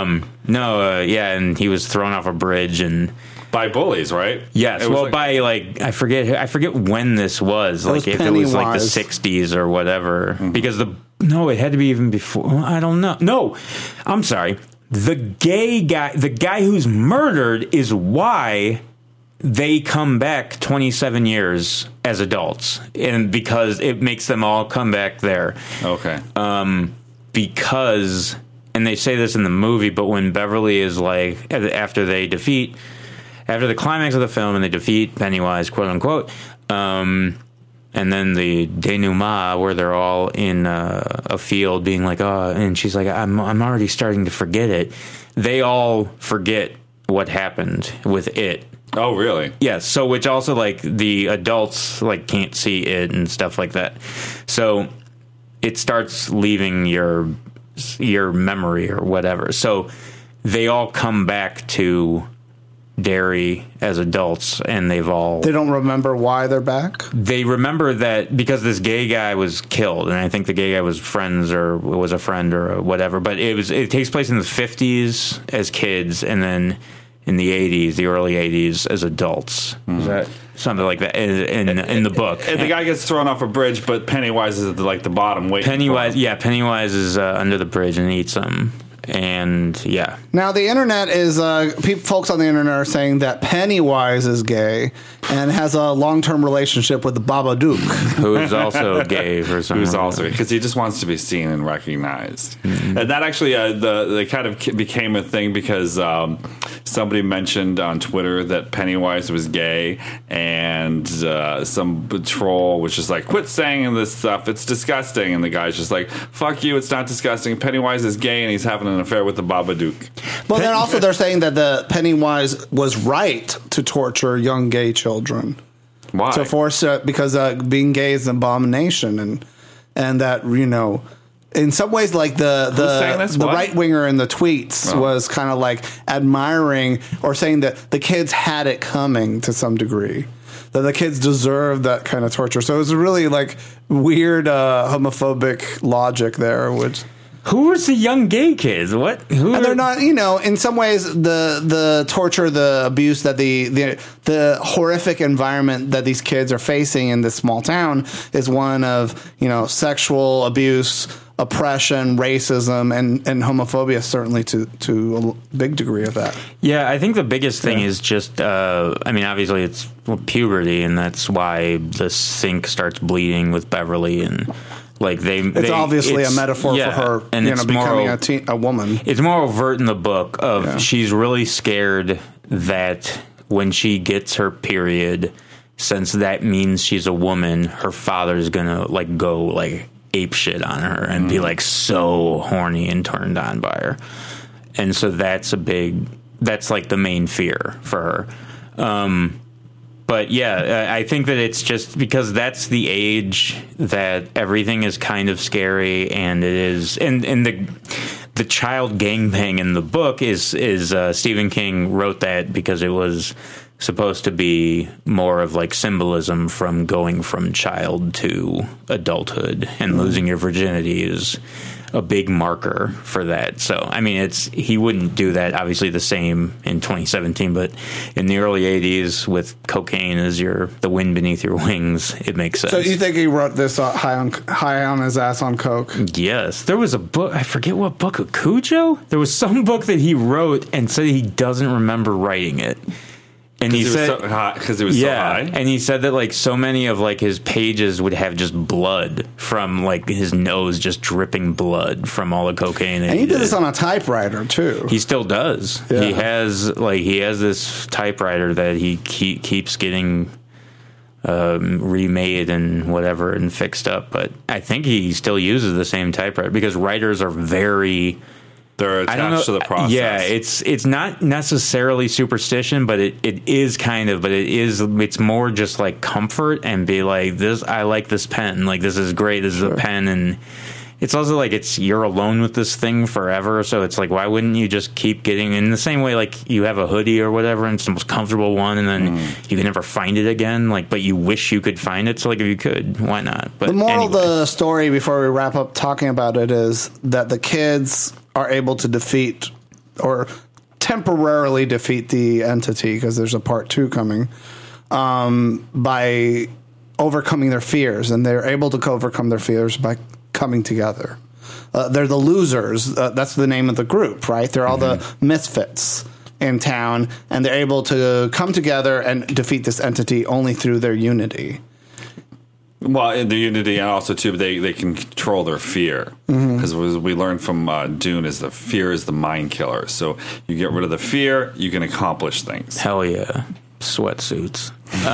C: And he was thrown off a bridge and.
B: By bullies, right?
C: Yes, by I forget when this was. Like if it was like the 60s or whatever. Mm-hmm. Because it had to be even before. I don't know. No, I'm sorry. The guy who's murdered is why they come back 27 years as adults, and because it makes them all come back there.
B: Okay.
C: Because, and they say this in the movie, but when Beverly is like after the climax of the film and they defeat Pennywise, quote unquote, and then the denouement where they're all in a field being like, oh, and she's like, I'm already starting to forget it. They all forget what happened with it.
B: Oh, really?
C: Yes. So, which also like the adults like can't see it and stuff like that. So it starts leaving your memory or whatever. So they all come back to Derry as adults, and they don't remember why they're back. They remember that because this gay guy was killed, and I think the gay guy was friends or was a friend or whatever, but it takes place in the 50s as kids, and then in the early 80s as adults. Is that something like that in the book?
B: And the guy gets thrown off a bridge, but Pennywise is at the bottom waiting.
C: Pennywise is under the bridge and eats him. And yeah.
A: Now the internet is folks on the internet are saying that Pennywise is gay and has a long-term relationship with the Babadook,
C: who is also gay for some reason. Who's also
B: because he just wants to be seen and recognized. Mm-hmm. And that actually the kind of became a thing because somebody mentioned on Twitter that Pennywise was gay, and some troll was just like, "Quit saying this stuff. It's disgusting." And the guy's just like, "Fuck you. It's not disgusting. Pennywise is gay, and he's having an affair with the Babadook."
A: But then also they're saying that the Pennywise was right to torture young gay children.
B: Why?
A: To force because being gay is an abomination, and that in some ways like the right winger in the tweets was kind of like admiring or saying that the kids had it coming to some degree. That the kids deserve that kind of torture. So it was really like weird homophobic logic there, which.
C: Who was the young gay kids? What?
A: And they're not, in some ways, the torture, the abuse that the horrific environment that these kids are facing in this small town is one of, sexual abuse, oppression, racism, and homophobia, certainly to a big degree of that.
C: Yeah, I think the biggest thing is just, obviously it's puberty, and that's why the sink starts bleeding with Beverly and... It's obviously a metaphor for her, and becoming a woman.
A: It's
C: more overt in the book of she's really scared that when she gets her period, since that means she's a woman, her father's gonna go ape shit on her and be so horny and turned on by her, and so that's the main fear for her. But yeah, I think that it's just because that's the age that everything is kind of scary, and it is, and the child gangbang in the book is Stephen King wrote that because it was supposed to be more of symbolism from going from child to adulthood, and losing your virginity is a big marker for that. So, he wouldn't do that obviously the same in 2017, but in the early 80s with cocaine as the wind beneath your wings, it makes sense.
A: So you think he wrote this high on his ass on coke?
C: Yes. There was a book, I forget what book, Cujo? There was some book that he wrote and said he doesn't remember writing it. And he said
B: because it was so high,
C: and he said that so many of his pages would have just blood from his nose, just dripping blood from all the cocaine.
A: And he did this on a typewriter too.
C: He still does. Yeah. He has this typewriter that he keeps getting remade and whatever and fixed up. But I think he still uses the same typewriter because writers are very
B: They're
C: I don't know.
B: attached to the process.
C: Yeah, it's not necessarily superstition, but it is kind of. But it's more just like comfort and be like this. I like this pen. Like this is great. This is a pen, and it's also like you're alone with this thing forever. So it's like, why wouldn't you just keep getting in the same way? Like you have a hoodie or whatever, and it's the most comfortable one, and then you can never find it again. Like, but you wish you could find it. So like, if you could, why not? But
A: the moral
C: anyway.
A: of the story, before we wrap up talking about it, is that the kids are able to defeat or temporarily defeat the entity, because there's a part 2 coming, by overcoming their fears, and they're able to overcome their fears by coming together. They're the losers. That's the name of the group, right? They're all the misfits in town, and they're able to come together and defeat this entity only through their unity.
B: Well, in the unity, and also too, they can control their fear, because we learned from Dune is the fear is the mind killer. So you get rid of the fear, you can accomplish things.
C: Hell yeah, sweatsuits.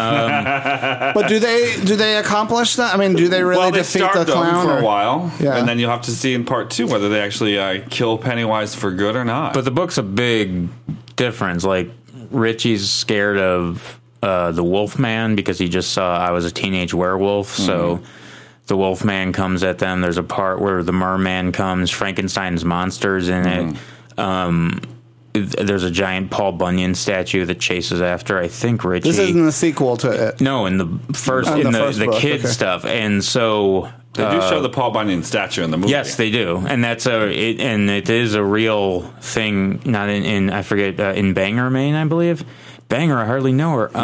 A: But do they accomplish that? I mean, do they really
B: They
A: defeat the
B: starved them
A: clown
B: for a while,
A: Yeah.
B: and then you'll have to see in part 2 whether they actually kill Pennywise for good or not.
C: But the book's a big difference. Like Richie's scared of the Wolfman because he just saw I was a teenage werewolf. So the Wolfman comes at them. There's a part where the Merman comes. Frankenstein's monsters in it. There's a giant Paul Bunyan statue that chases after, I think, Richie.
A: This isn't the sequel to it.
C: No, in the first,
A: Oh,
C: in
A: the first
C: the
A: book,
C: kid
A: okay.
C: stuff. And so
B: they do show the Paul Bunyan statue in the movie.
C: yes, they do, and it is a real thing. Not in I forget in Bangor, Maine, I believe. Bangor, I hardly know her.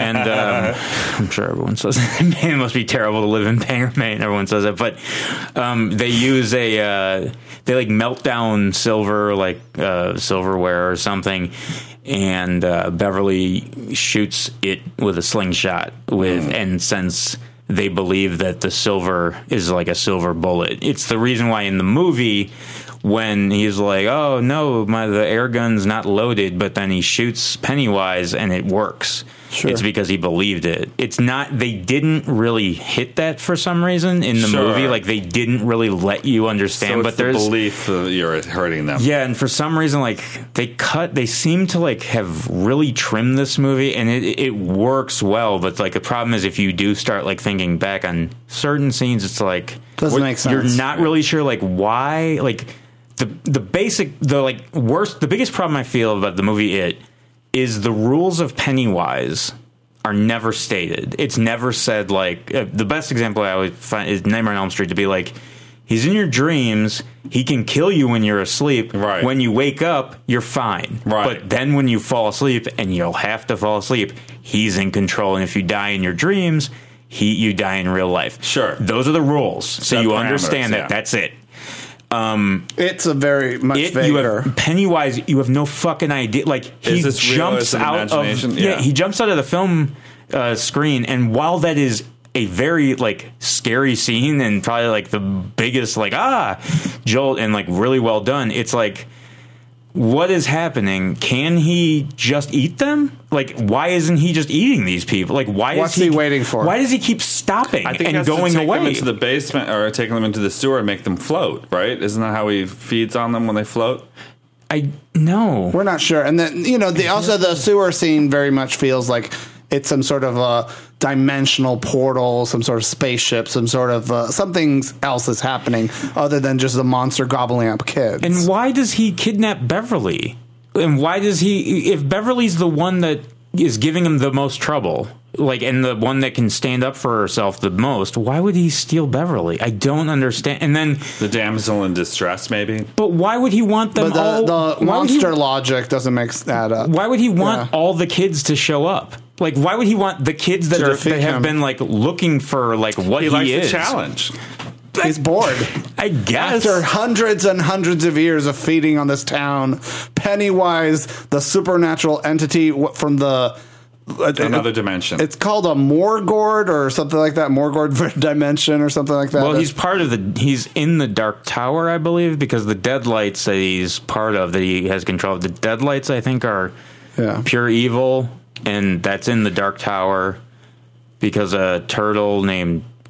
C: I'm sure everyone says it. It must be terrible to live in Bangor, Maine. Everyone says it, but they use they like melt down silver, like silverware or something. And Beverly shoots it with a slingshot and since they believe that the silver is like a silver bullet. It's the reason why in the movie when he's like, oh no, the air gun's not loaded, but then he shoots Pennywise and it works.
A: Sure.
C: It's because he believed it. It's not, they didn't really hit that for some reason in the movie. Like they didn't really let you understand,
B: So
C: but
B: it's the
C: there's
B: belief that you're hurting them.
C: yeah, and for some reason, like they seem to like have really trimmed this movie, and it works well. But like the problem is, if you do start like thinking back on certain scenes, it's like
A: Doesn't make sense.
C: You're not really sure like why. Like the biggest problem I feel about the movie It is the rules of Pennywise are never stated. It's never said like the best example I always find is Nightmare on Elm Street to be like. He's in your dreams. He can kill you when you're asleep.
B: Right.
C: When you wake up, you're fine.
B: Right.
C: But then when you fall asleep, and you'll have to fall asleep, he's in control. And if you die in your dreams, you die in real life.
B: Sure.
C: Those are the rules. So
B: Set
C: you
B: parameters,
C: understand that.
B: yeah.
C: That's it.
A: It's a very much
C: You
A: vaguer.
C: have Pennywise. You have no fucking idea. Like he
B: Is this real?
C: jumps
B: Is it
C: out of
B: imagination? Yeah.
C: he jumps out of the film screen, and while that is a very like scary scene and probably like the biggest like jolt and like really well done, it's like, what is happening? Can he just eat them? Like, why isn't he just eating these people? Like,
A: What's he waiting for?
C: Why does he keep stopping
B: I think he
C: and
B: has
C: going
B: to take
C: away?
B: them into the basement or taking them into the sewer and make them float, right? Isn't that how he feeds on them when they float?
C: I know.
A: We're not sure. And then, also the sewer scene very much feels like it's some sort of a dimensional portal, some sort of spaceship, some sort of something else is happening other than just the monster gobbling up kids.
C: And why does he kidnap Beverly? And why does he, if Beverly's the one that is giving him the most trouble, like, and the one that can stand up for herself the most, why would he steal Beverly? I don't understand. And then,
B: The damsel in distress, maybe?
C: but why would he want them
A: But
C: all?
A: the
C: why would he-
A: monster logic doesn't make that up.
C: Why would he want
A: Yeah.
C: all the kids to show up? Like, why would he want the kids that,
A: To
C: that
A: defeat
C: have
A: him.
C: been like looking for like what
B: He likes
C: is?
B: the challenge.
A: He's bored.
C: I guess.
A: After hundreds and hundreds of years of feeding on this town, Pennywise, the supernatural entity from the
B: Another dimension.
A: It's called a Morgord or something like that. Morgord dimension or something like that.
C: Well, he's part of he's in the Dark Tower, I believe, because the Deadlights that he's part of, that he has control of. The Deadlights, I think, are pure evil, and that's in the Dark Tower because a turtle named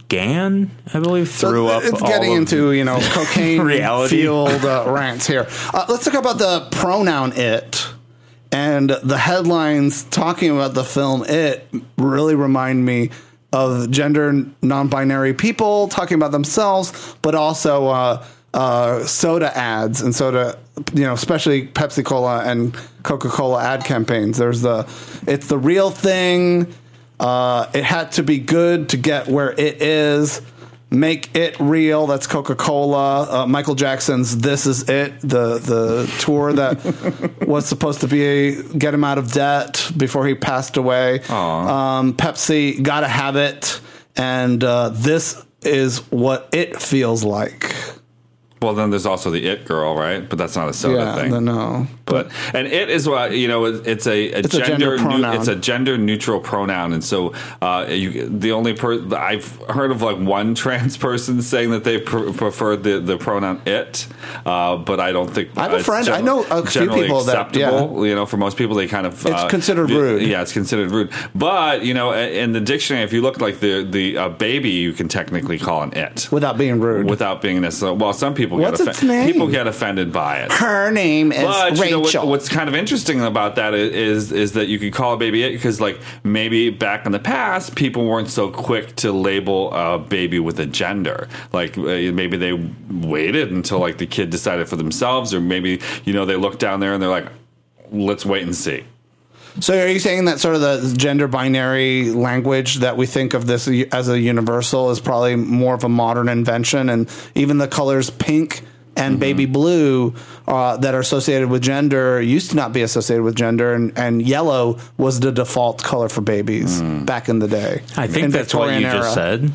C: Gann, I believe, threw up.
A: It's
C: all
A: getting
C: of
A: into, cocaine
C: reality.
A: fueled rants here. Let's talk about the pronoun it. And the headlines talking about the film It really remind me of gender non-binary people talking about themselves, but also soda ads and soda, especially Pepsi Cola and Coca-Cola ad campaigns. It's the real thing. It had to be good to get where it is. Make it real. That's Coca-Cola. Michael Jackson's "This Is It," the tour that was supposed to be get him out of debt before he passed away. Pepsi, Gotta Have It, and this is what it feels like.
B: Well, then there's also the It Girl, right? But that's not a soda thing.
A: No.
B: But it's what it's a
A: gender pronoun.
B: It's a gender neutral pronoun, and so the only I've heard of like one trans person saying that they prefer the pronoun it, but I don't think
A: I have a friend. I know a few people
B: acceptable, for most people they kind of
A: it's considered rude.
B: Yeah, it's considered rude. But in the dictionary, if you look like the baby, you can technically call an it
A: without being rude,
B: without being necessarily. Well, some people
A: What's its name?
B: People get offended by it.
A: Her name is Rachel.
B: What's kind of interesting about that is that you could call a baby it because, like, maybe back in the past, people weren't so quick to label a baby with a gender. Like, maybe they waited until, like, the kid decided for themselves, or maybe, they look down there and they're like, let's wait and see.
A: So are you saying that sort of the gender binary language that we think of this as a universal is probably more of a modern invention, and even the colors pink and baby blue that are associated with gender used to not be associated with gender, and yellow was the default color for babies back in the day.
C: I think that's Victorian what you just said.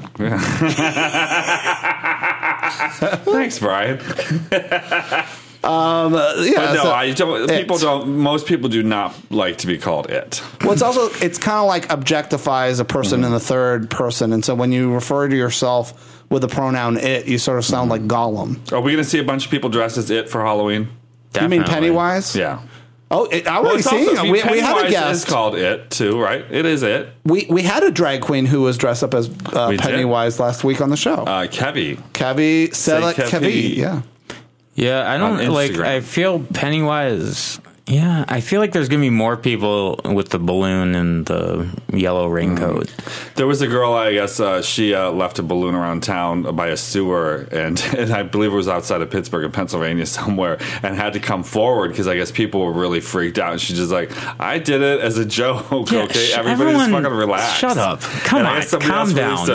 B: Thanks, Brian. Most people do not like to be called it.
A: Well, it's kind of like objectifies a person in the third person, and so when you refer to yourself with the pronoun it, you sort of sound like Gollum.
B: Are we going to see a bunch of people dressed as it for Halloween?
C: Definitely.
A: You mean Pennywise?
B: Yeah.
A: Oh, I've already seen it. We had a guest.
B: It's called it too, right? It is it.
A: We had a drag queen who was dressed up as Pennywise last week on the show.
B: Kevi.
A: Kevi Kevi. Yeah.
C: Yeah, I don't like. I feel Pennywise. Yeah, I feel like there's going to be more people with the balloon and the yellow raincoat.
B: There was a girl, I guess, she left a balloon around town by a sewer, and I believe it was outside of Pittsburgh in Pennsylvania somewhere, and had to come forward because I guess people were really freaked out. And she's just like, I did it as a joke, okay? Everybody just fucking relax.
C: Shut up. Come on, calm down.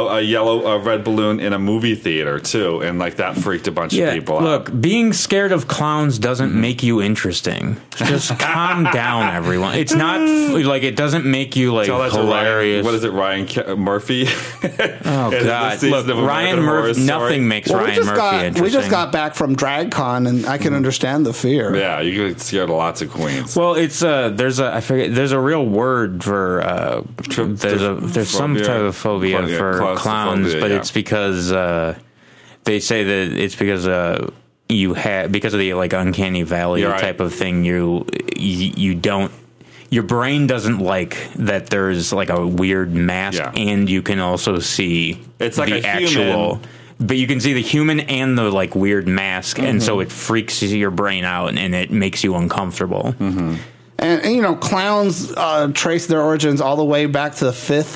B: A red balloon in a movie theater, too, and like that freaked a bunch of people out.
C: Look, being scared of clowns doesn't make you interesting. Just calm down, everyone. It's not like it doesn't make you like hilarious.
B: What is it, Ryan Murphy?
C: Oh God! Look, Ryan Murphy. Nothing makes Ryan Murphy interesting.
A: We just got back from DragCon, and I can understand the fear.
B: Yeah, you get scared of lots of queens.
C: Well, it's there's a real word for there's some type of phobia for clowns, but it's because they say that it's because you have, because of the like uncanny valley type of thing, you don't, your brain doesn't like that there's like a weird mask, and you can also see
B: it's like
C: the actual, but you can see the human and the like weird mask, and so it freaks your brain out and it makes you uncomfortable.
A: And clowns trace their origins all the way back to the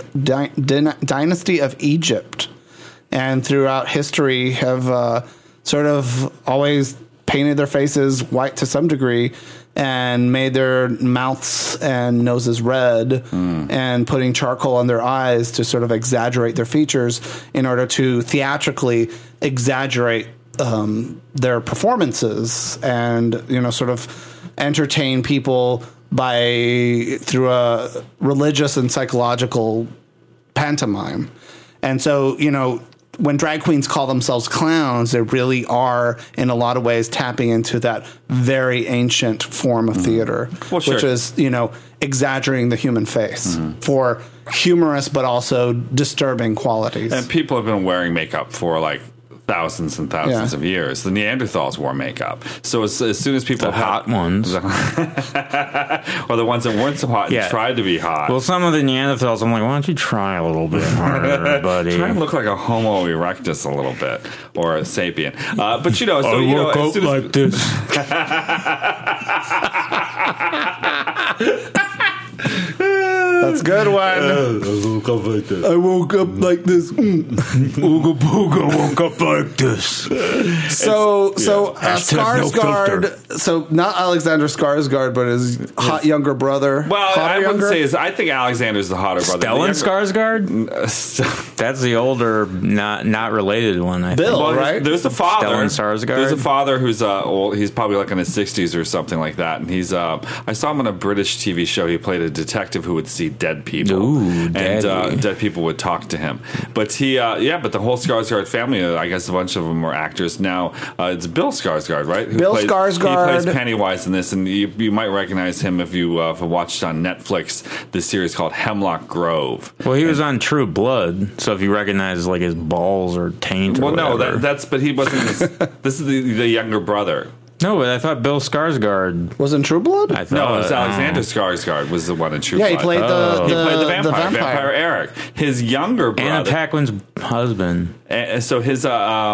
A: 5th dynasty of Egypt, and throughout history have sort of always painted their faces white to some degree and made their mouths and noses red and putting charcoal on their eyes to sort of exaggerate their features in order to theatrically exaggerate their performances and, sort of entertain people through a religious and psychological pantomime. And so, when drag queens call themselves clowns, they really are, in a lot of ways, tapping into that very ancient form of theater, which is, exaggerating the human face for humorous but also disturbing qualities.
B: And people have been wearing makeup for like thousands and thousands of years. The Neanderthals wore makeup. So as soon as people
C: The hot ones.
B: or the ones that weren't so hot and tried to be hot.
C: Well, some of the Neanderthals, I'm like, why don't you try a little bit harder, buddy?
B: Try and look like a Homo erectus a little bit, or a sapien. But you know, so you know, as soon as
C: like this.
A: That's a good one.
C: I woke up like this. Ooga booga woke up like this.
A: So
C: Hashtag no
A: Skarsgård. So not Alexander Skarsgård, but his hot younger brother.
B: well, I wouldn't
A: younger?
B: say I think Alexander's the hotter brother.
C: Stellan Skarsgård? That's the older, not related one, I think.
A: Bill.
B: Well,
A: right?
B: there's the father.
C: Stellan Skarsgård.
B: There's a father who's he's probably like in his 60s or something like that, and he's I saw him on a British TV show. He played a detective who would see dead people,
C: Ooh,
B: and dead people would talk to him. But but the whole Skarsgård family, I guess a bunch of them were actors. Now it's Bill Skarsgård, right?
A: Skarsgård.
B: He plays Pennywise in this, and you might recognize him if you watched on Netflix this series called Hemlock Grove.
C: Well, he was on True Blood, so if you recognize like his balls or taint or whatever.
B: But he wasn't. This is the younger brother.
C: No, but I thought Bill Skarsgård
A: Was in True Blood?
C: I thought,
B: No, it was Alexander Skarsgård was the one in True
A: Yeah,
B: Blood.
A: he played
B: the vampire,
A: vampire.
B: Vampire Eric. His younger brother.
C: Anna Paquin's husband.
B: So his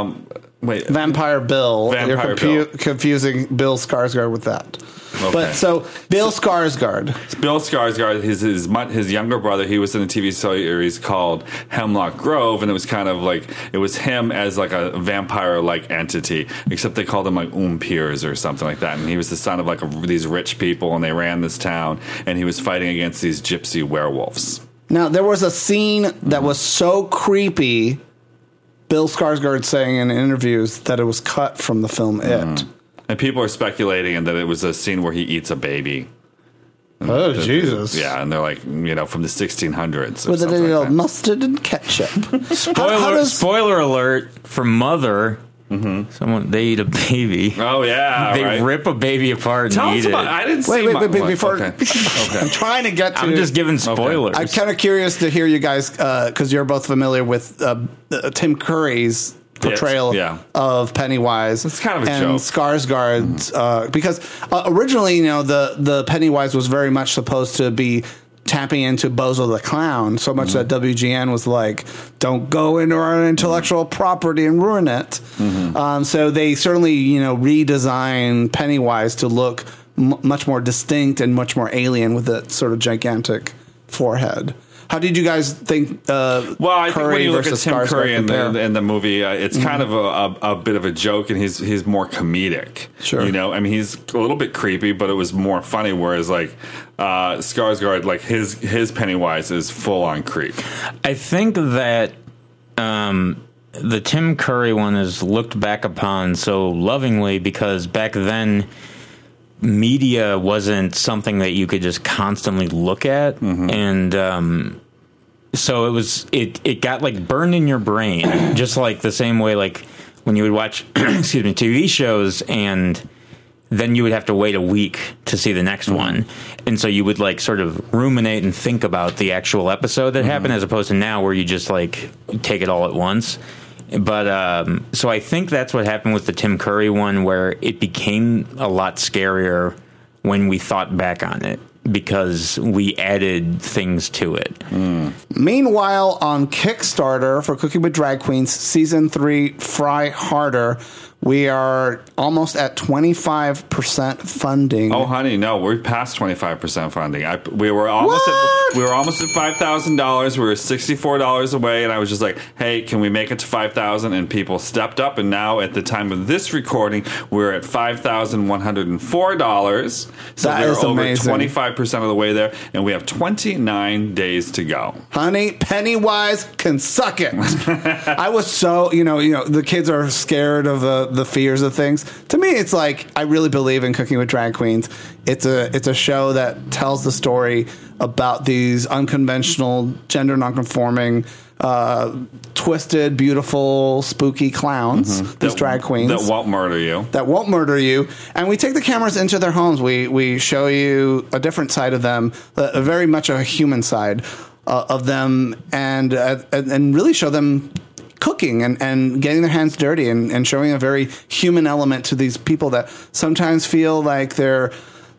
A: Vampire Bill.
B: Vampire
A: You're
B: Bill.
A: confusing Bill Skarsgård with that.
B: Okay.
A: But so Bill Skarsgård.
B: Bill Skarsgård, his younger brother, he was in a TV series called Hemlock Grove, and it was kind of like it was him as like a vampire-like entity, except they called him like Umpirs or something like that. And he was the son of like these rich people, and they ran this town, and he was fighting against these gypsy werewolves.
A: Now there was a scene that was so creepy. Bill Skarsgård saying in interviews that it was cut from the film It.
B: And people are speculating that it was a scene where he eats a baby.
A: Oh, Jesus.
B: Yeah, and they're like, from the 1600s. Or
A: With a
B: something
A: little
B: like that.
A: mustard and ketchup.
C: Spoiler alert for Mother. Mm-hmm. They eat a baby.
B: Oh, yeah.
C: They rip a baby apart
B: Tell
C: and
B: us
C: eat
B: about
C: it.
B: I didn't see
A: Wait, before.
B: Okay.
A: I'm trying to get to.
C: I'm just giving spoilers.
A: I'm kind of curious to hear you guys, because you're both familiar with Tim Curry's portrayal of Pennywise.
B: It's kind of a
A: and
B: joke.
A: Skarsgård's, because originally, the Pennywise was very much supposed to be tapping into Bozo the Clown so much that WGN was like, don't go into our intellectual property and ruin it. So they certainly, redesigned Pennywise to look much more distinct and much more alien with that sort of gigantic forehead. How did you guys think?
B: I think when you look at Tim Curry in
A: Skarsgård
B: the movie, it's kind of a bit of a joke, and he's more comedic.
A: Sure,
B: he's a little bit creepy, but it was more funny. Whereas like Skarsgård, like his Pennywise is full on creep.
C: I think that the Tim Curry one is looked back upon so lovingly because back then media wasn't something that you could just constantly look at, and so it got like burned in your brain, just like the same way like when you would watch TV shows and then you would have to wait a week to see the next one, and so you would like sort of ruminate and think about the actual episode that happened, as opposed to now where you just like take it all at once. But so I think that's what happened with the Tim Curry one, where it became a lot scarier when we thought back on it because we added things to it.
A: Meanwhile, on Kickstarter for Cooking with Drag Queens Season 3 Fry Harder, we are almost at 25% funding.
B: Oh, honey, no, we're past 25% funding. We were almost at $5,000. We were $64 away, and I was just like, "Hey, can we make it to 5,000?" And people stepped up, and now at the time of this recording, we're at $5,104. So
A: that
B: we're
A: is
B: over
A: amazing.
B: 25% of the way there, and we have 29 days to go.
A: Honey, Pennywise can suck it. I was so, the kids are scared of the fears of things. To me, it's like, I really believe in Cooking with Drag Queens. It's a show that tells the story about these unconventional, gender nonconforming, twisted, beautiful, spooky clowns, these drag queens.
B: That won't murder you.
A: And we take the cameras into their homes. We show you a different side of them, very much a human side of them, and really show them cooking and getting their hands dirty and showing a very human element to these people that sometimes feel like their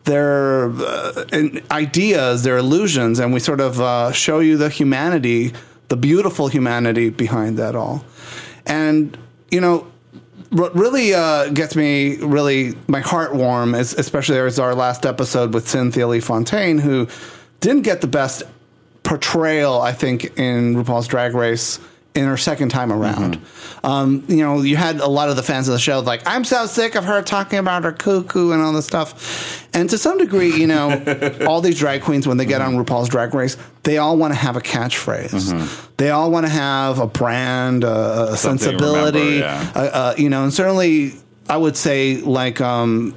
A: ideas, their illusions, and we sort of show you the humanity, the beautiful humanity behind that all. And, what really gets me my heart warm, especially as our last episode with Cynthia Lee Fontaine, who didn't get the best portrayal, I think, in RuPaul's Drag Race in her second time around. You had a lot of the fans of the show like, I'm so sick of her talking about her cuckoo and all this stuff. And to some degree, all these drag queens, when they get on RuPaul's Drag Race, they all want to have a catchphrase. They all want to have a brand, a sensibility, remember, and certainly I would say like, come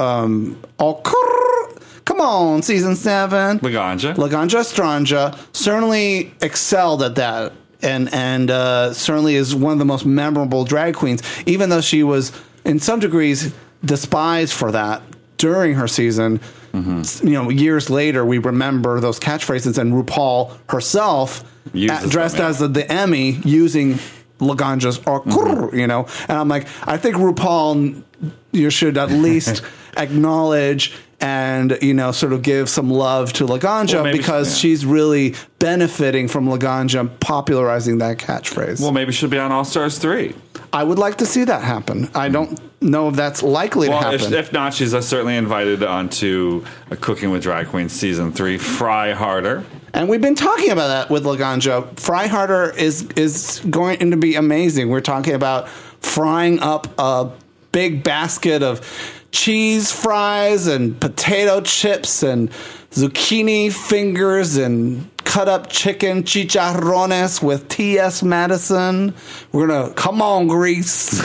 A: on, season 7.
B: Laganja
A: Estranja certainly excelled at that. And certainly is one of the most memorable drag queens, even though she was in some degrees despised for that during her season. Years later, we remember those catchphrases, and RuPaul herself dressed as the Emmy using Laganja's and I'm like, I think RuPaul, you should at least acknowledge and sort of give some love to Laganja, because she's really benefiting from Laganja popularizing that catchphrase.
B: Well, maybe she'll be on All Stars 3.
A: I would like to see that happen. I don't know if that's likely to happen.
B: If not, she's certainly invited onto Cooking with Drag Queens Season 3. Fry harder.
A: And we've been talking about that with Laganja. Fry harder is going to be amazing. We're talking about frying up a big basket of cheese fries and potato chips and zucchini fingers and cut up chicken chicharrones with T.S. Madison. We're going to, come on, Grease.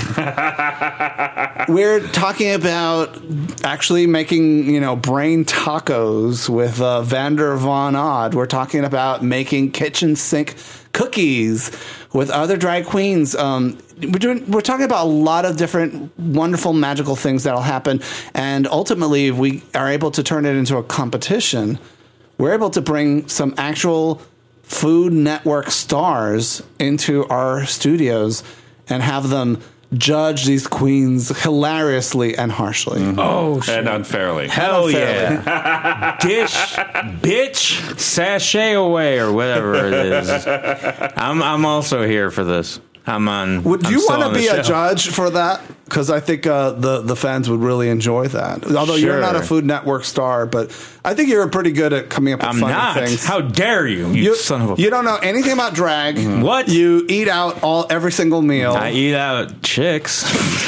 A: We're talking about actually making, brain tacos with Vander Von Odd. We're talking about making kitchen sink cookies with other drag queens. We're talking about a lot of different wonderful, magical things that'll happen. And ultimately, if we are able to turn it into a competition, we're able to bring some actual Food Network stars into our studios and have them judge these queens hilariously and harshly.
C: Oh, shit.
B: And unfairly.
C: Hell yeah. Dish, bitch, sashay away, or whatever it is. I'm also here for this.
A: Would you want to be a judge for that? Because I think the fans would really enjoy that. Although you're not a Food Network star, but I think you're pretty good at coming up with funny things.
C: How dare you son of a...
A: You don't know anything about drag.
C: What?
A: You eat out every single meal.
C: I eat out chicks.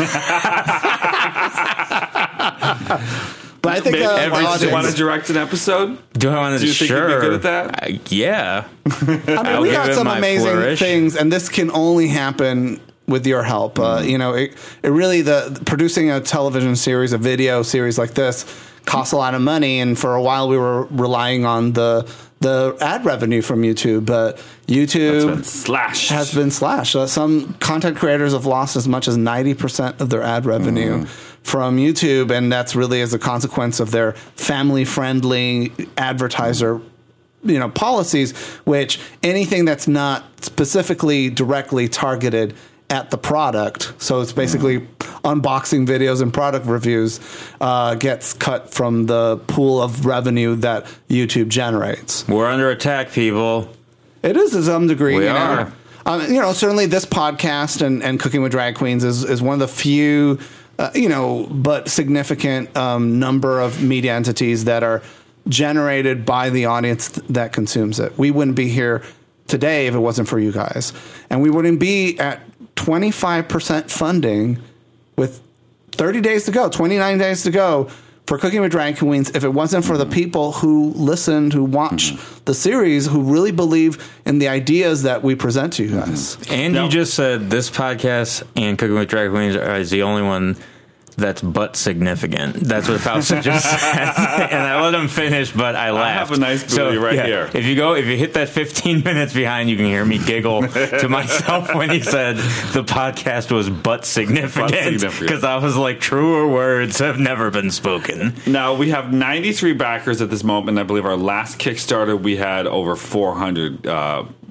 A: But I think
B: do you want to direct an episode?
C: Do I want to?
B: Do you think you'd be good at that?
C: Yeah.
A: I mean, we got some amazing things, and this can only happen with your help. It really, the producing a television series, a video series like this, costs a lot of money, and for a while we were relying on the ad revenue from YouTube, but YouTube has been slashed. Some content creators have lost as much as 90% of their ad revenue from YouTube, and that's really as a consequence of their family-friendly advertiser policies, which anything that's not specifically directly targeted at the product, so it's basically unboxing videos and product reviews, gets cut from the pool of revenue that YouTube generates.
C: We're under attack, people.
A: It is to some degree.
C: We are.
A: Certainly this podcast and Cooking with Drag Queens is one of the few, but significant number of media entities that are generated by the audience that consumes it. We wouldn't be here today if it wasn't for you guys. And we wouldn't be at 25% funding with 30 days to go, 29 days to go for Cooking with Drag Queens if it wasn't for the people who listened, who watch the series, who really believe in the ideas that we present to you guys.
C: And you just said this podcast and Cooking with Drag Queens is the only one that's but significant. That's what Fausto just said. And I let him finish, but I laughed.
B: I have a nice booty here.
C: If you hit that 15 minutes behind, you can hear me giggle to myself when he said the podcast was but significant. Because I was like, truer words have never been spoken.
B: Now, we have 93 backers at this moment. I believe our last Kickstarter, we had over 400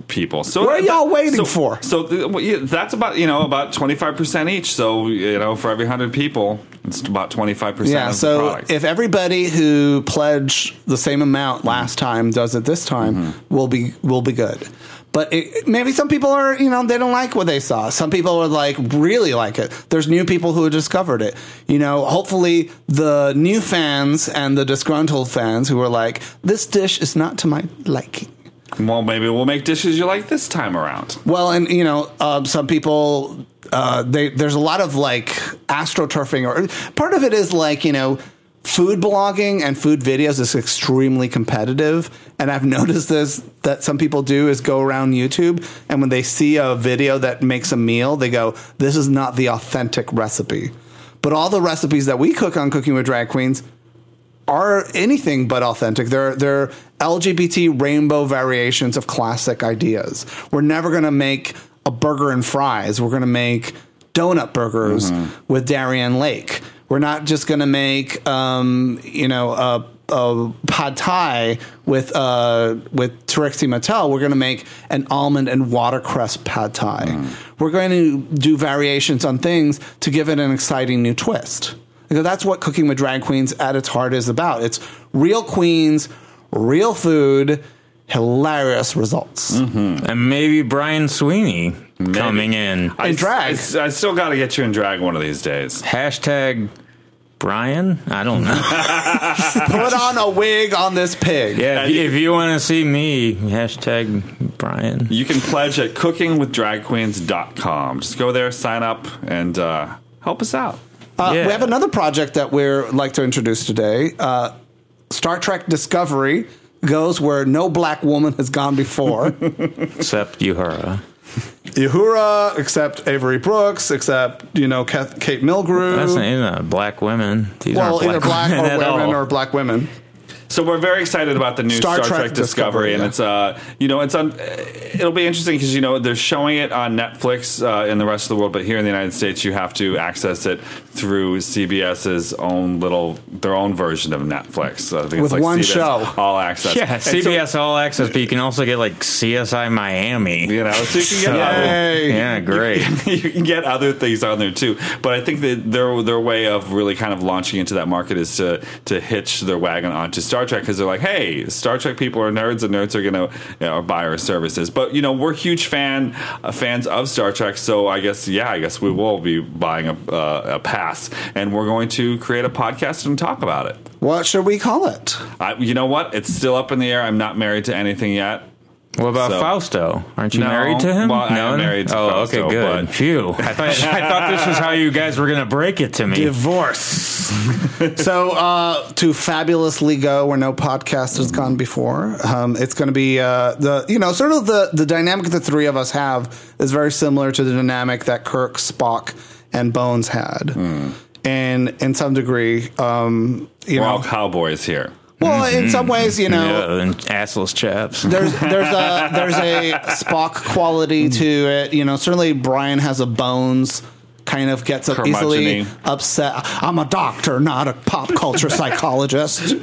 B: people. So
A: What are y'all waiting for?
B: So that's about 25% each. So for every 100 people, it's about 25%.
A: Yeah.
B: of the
A: So
B: product.
A: if everybody who pledged the same amount last time does it this time, we'll be good. But maybe some people are, they don't like what they saw. Some people are really like it. There's new people who have discovered it. Hopefully the new fans and the disgruntled fans who are like, this dish is not to my liking.
B: Well, maybe we'll make dishes you like this time around.
A: Well, and some people, there's a lot of astroturfing, or part of it is food blogging and food videos is extremely competitive. And I've noticed that some people do is go around YouTube, and when they see a video that makes a meal, they go, this is not the authentic recipe. But all the recipes that we cook on Cooking with Drag Queens are anything but authentic. They're LGBT rainbow variations of classic ideas. We're never going to make a burger and fries. We're going to make donut burgers with Darien Lake. We're not just going to make, a pad thai with Trixie Mattel. We're going to make an almond and watercress pad thai. We're going to do variations on things to give it an exciting new twist. Because that's what Cooking with Drag Queens at its heart is about. It's real queens, real food, hilarious results.
C: And maybe Brian Sweeney coming in
A: drag.
B: I still got to get you in drag one of these days.
C: Hashtag Brian? I don't know.
A: Put on a wig on this pig.
C: Yeah, if you want to see me, hashtag Brian.
B: You can pledge at cookingwithdragqueens.com. Just go there, sign up, and help us out.
A: We have another project that we'd like to introduce today. Star Trek Discovery goes where no black woman has gone before.
C: Except Uhura.
A: Uhura, except Avery Brooks, except, Kate Milgrew.
C: That's not black women. These aren't
A: either black
C: women
A: or
C: at
A: women
C: all.
A: or black women.
B: So we're very excited about the new Star Trek Discovery, and
A: yeah.
B: it's it's on. It'll be interesting because they're showing it on Netflix in the rest of the world, but here in the United States you have to access it through CBS's their own version of Netflix. I think
A: With
B: it's
A: one
B: CBS
A: show,
B: All Access.
C: Yeah, CBS All Access, but you can also get CSI Miami.
B: So you can get
C: Yeah, great.
B: you can get other things on there too. But I think that their way of really kind of launching into that market is to hitch their wagon onto Star Trek, because they're like, hey, Star Trek people are nerds, and nerds are going to buy our services. But we're huge fans of Star Trek, so I guess we will be buying a pass, and we're going to create a podcast and talk about it.
A: What should we call it?
B: You know what? It's still up in the air. I'm not married to anything yet.
C: What about Fausto? Aren't you married to him?
B: Well, I am married to Fausto.
C: Okay, good. Phew. I thought this was how you guys were going to break it to me.
A: Divorce. So to fabulously go where no podcast has gone before. It's going to be the dynamic the three of us have is very similar to the dynamic that Kirk, Spock, and Bones had, and in some degree,
B: we're all cowboys here.
A: Well, in some ways,
C: and assless chaps.
A: there's a Spock quality to it. Certainly Brian has a Bones. Kind of gets easily upset. I'm a doctor, not a pop culture psychologist.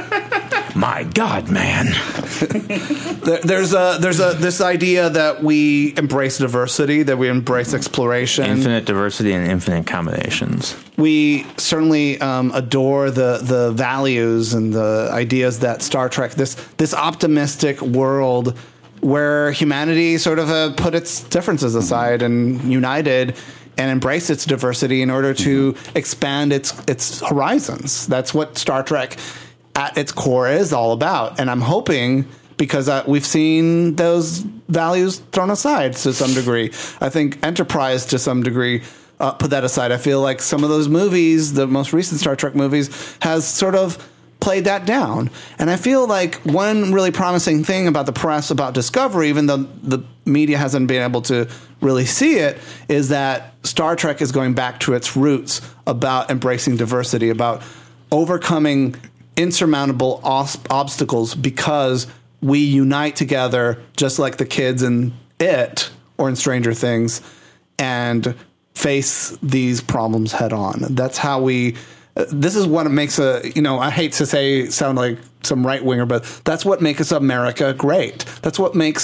C: My God, man!
A: There's this idea that we embrace diversity, that we embrace exploration,
C: Infinite diversity and infinite combinations.
A: We certainly adore the values and the ideas that Star Trek, this optimistic world where humanity sort of put its differences aside and united and embrace its diversity in order to expand its horizons. That's what Star Trek at its core is all about. And I'm hoping, because we've seen those values thrown aside to some degree. I think Enterprise to some degree put that aside. I feel like some of those movies, the most recent Star Trek movies, has sort of played that down. And I feel like one really promising thing about the press about Discovery, even though the media hasn't been able to really see it, is that Star Trek is going back to its roots about embracing diversity, about overcoming insurmountable obstacles because we unite together, just like the kids in It or in Stranger Things, and face these problems head on. That's how we... this is what makes I hate to sound like some right winger, but that's what makes America great. That's what makes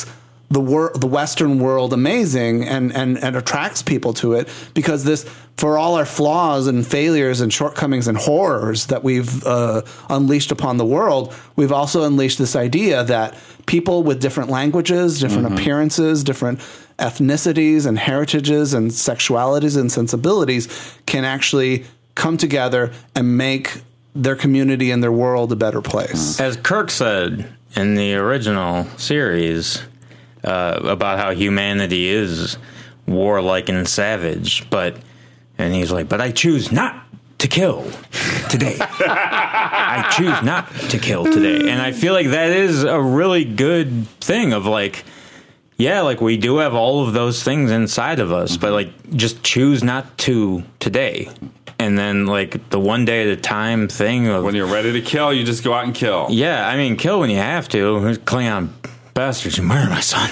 A: the Western world amazing and attracts people to it, because this, for all our flaws and failures and shortcomings and horrors that we've unleashed upon the world, we've also unleashed this idea that people with different languages, different appearances, different ethnicities and heritages and sexualities and sensibilities can actually come together and make their community and their world a better place.
C: As Kirk said in the original series, about how humanity is warlike and savage, and he's like, but I choose not to kill today. I choose not to kill today. And I feel like that is a really good thing of like, yeah, like we do have all of those things inside of us, but like just choose not to today. And then like the one day at a time thing of
B: when you're ready to kill, you just go out and kill.
C: Yeah, I mean, kill when you have to. Klingon bastards, you murder my son.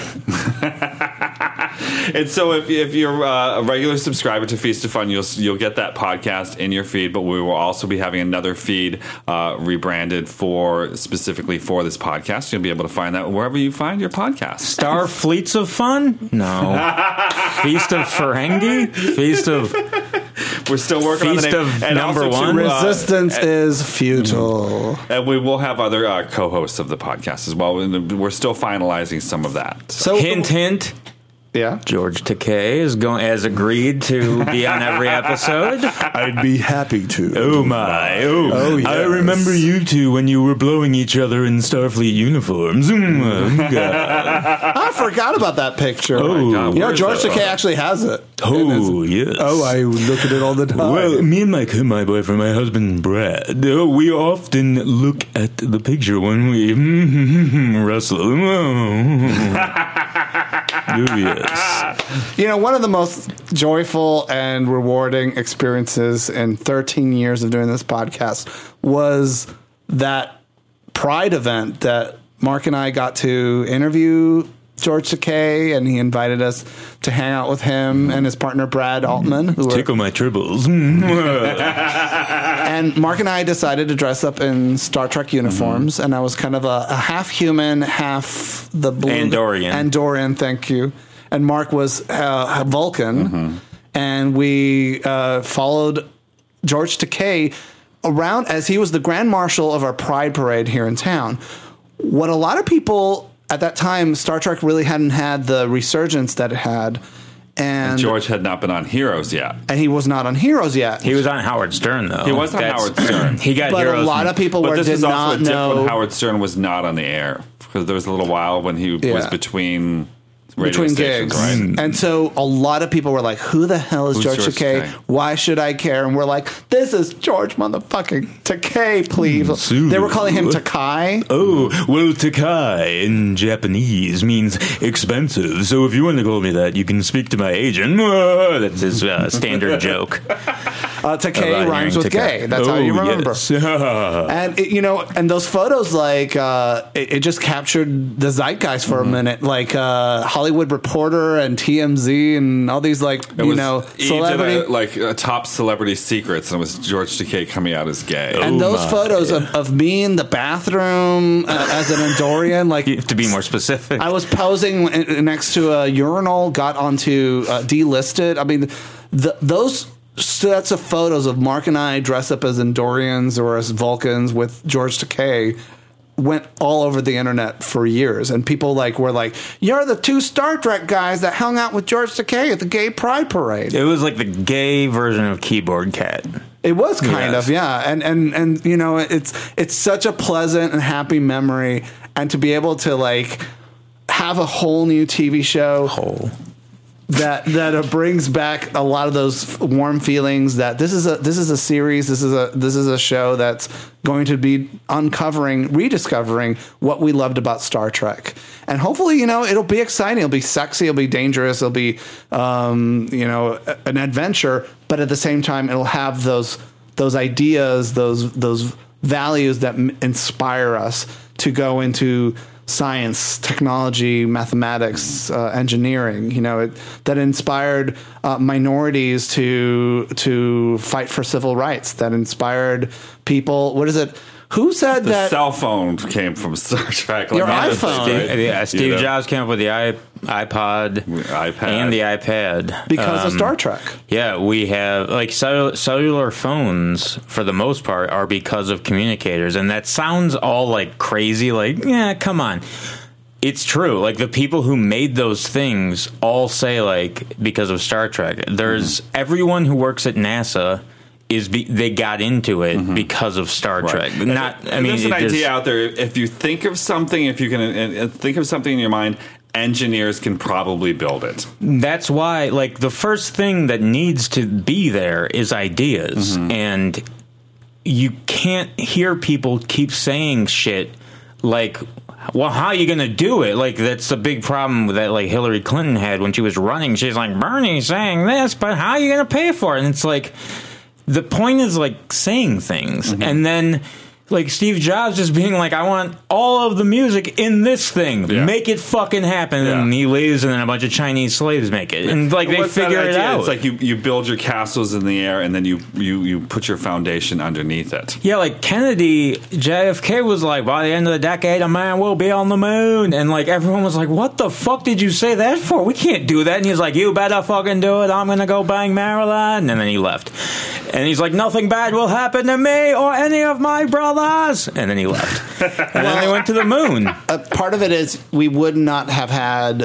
B: And so if you're a regular subscriber to Feast of Fun, you'll get that podcast in your feed, but we will also be having another feed rebranded specifically for this podcast. You'll be able to find that wherever you find your podcast.
C: Star Fleets of Fun? No. Feast of Ferengi? Feast of...
B: We're still working
C: Feast
B: on the name.
C: of
B: And
C: number
B: also
C: one.
A: Resistance is futile.
B: And we will have other co-hosts of the podcast as well. We're still finalizing some of that.
A: So
C: Hint.
A: yeah,
C: George Takei is going, as agreed, to be on every episode.
A: I'd be happy to.
C: Oh my! Oh,
A: yes.
C: I remember you two when you were blowing each other in Starfleet uniforms.
A: I forgot about that picture.
C: Oh,
B: God,
A: you know,
B: where's
A: George
B: that?
A: Takei actually has it.
C: Oh yes.
A: Oh, I look at it all the time.
C: Well, me and my boyfriend, my husband Brad, we often look at the picture when we wrestle. Oh, yes.
A: You know, one of the most joyful and rewarding experiences in 13 years of doing this podcast was that Pride event that Mark and I got to interview George Takei, and he invited us to hang out with him and his partner Brad Altman.
C: Tickle my tribbles.
A: And Mark and I decided to dress up in Star Trek uniforms, and I was kind of a half human, half the blue Andorian, thank you. And Mark was Vulcan, and we followed George Takei around as he was the Grand Marshal of our Pride Parade here in town. What a lot of people at that time, Star Trek really hadn't had the resurgence that it had. And
B: George had not been on Heroes yet.
A: And he was not on Heroes yet.
C: He was on Howard Stern, though.
B: He was on Howard Stern.
C: He got
A: but
C: Heroes.
A: a lot of people
B: But this
A: did
B: was also
A: not
B: a dip
A: know.
B: when Howard Stern was not on the air, because there was a little while when he was between radio stations,
A: gigs.
B: right?
A: And so a lot of people were like, who the hell is
B: Who's
A: George
B: George
A: Takei?
B: Takei?
A: Why should I care? And we're like, this is George motherfucking Takei, please.
C: Sue.
A: They were calling him Takai.
C: Oh, well, Takai in Japanese means expensive. So if you want to call me that, you can speak to my agent. That's his standard joke.
A: Takei rhymes with gay. That's how you remember.
C: Yes.
A: And and those photos, like it just captured the zeitgeist for a minute. Like Hollywood Reporter and TMZ and all these celebrity,
B: a top celebrity secrets, and it was George Takei coming out as gay.
A: and those photos of me in the bathroom as an Andorian, like
C: You have to be more specific.
A: I was posing next to a urinal, got onto delisted. I mean, those sets of photos of Mark and I dressed up as Andorians or as Vulcans with George Takei went all over the internet for years, and people were like, "You're the two Star Trek guys that hung out with George Takei at the Gay Pride Parade."
C: It was like the gay version of Keyboard Cat.
A: It was kind
B: Yes.
A: of, yeah, and it's such a pleasant and happy memory, and to be able to have a whole new TV show that brings back a lot of those warm feelings. That this is a series, this is a show that's going to be rediscovering what we loved about Star Trek, and hopefully it'll be exciting, it'll be sexy, it'll be dangerous, it'll be an adventure, but at the same time it'll have those ideas, those values that inspire us to go into science, technology, mathematics, engineering, that inspired minorities to fight for civil rights, that inspired people. What is it? Who said
B: The
A: that?
B: cell phone came from Star Trek.
A: Your
B: that
A: iPhone.
B: was
C: Steve Jobs came up with the iPod and the iPad.
A: Because of Star Trek.
C: Yeah, we have like cellular phones for the most part are because of communicators, and that sounds all like crazy. Like, yeah, come on. It's true. Like the people who made those things all say like because of Star Trek. There's everyone who works at NASA. They got into it because of Star Trek.
B: Right. There's an idea out there. If you think of something, if you can think of something in your mind, engineers can probably build it.
C: That's why, like, the first thing that needs to be there is ideas, and you can't hear people keep saying shit like, well, how are you going to do it? Like, that's the big problem that, like, Hillary Clinton had when she was running. She's like, Bernie's saying this, but how are you going to pay for it? And it's like, the point is, like, saying things. And then, like, Steve Jobs just being like, I want all of the music in this thing. Yeah. Make it fucking happen. Yeah. And he leaves, and then a bunch of Chinese slaves make it. And, like, they figure it out.
B: It's like you build your castles in the air, and then you put your foundation underneath it.
C: Yeah, like, JFK was like, by the end of the decade, a man will be on the moon. And, like, everyone was like, what the fuck did you say that for? We can't do that. And he's like, you better fucking do it. I'm going to go bang Marilyn. And then he left. And he's like, nothing bad will happen to me or any of my brothers. And then he left. And then they went to the moon.
A: Part of it is we would not have had,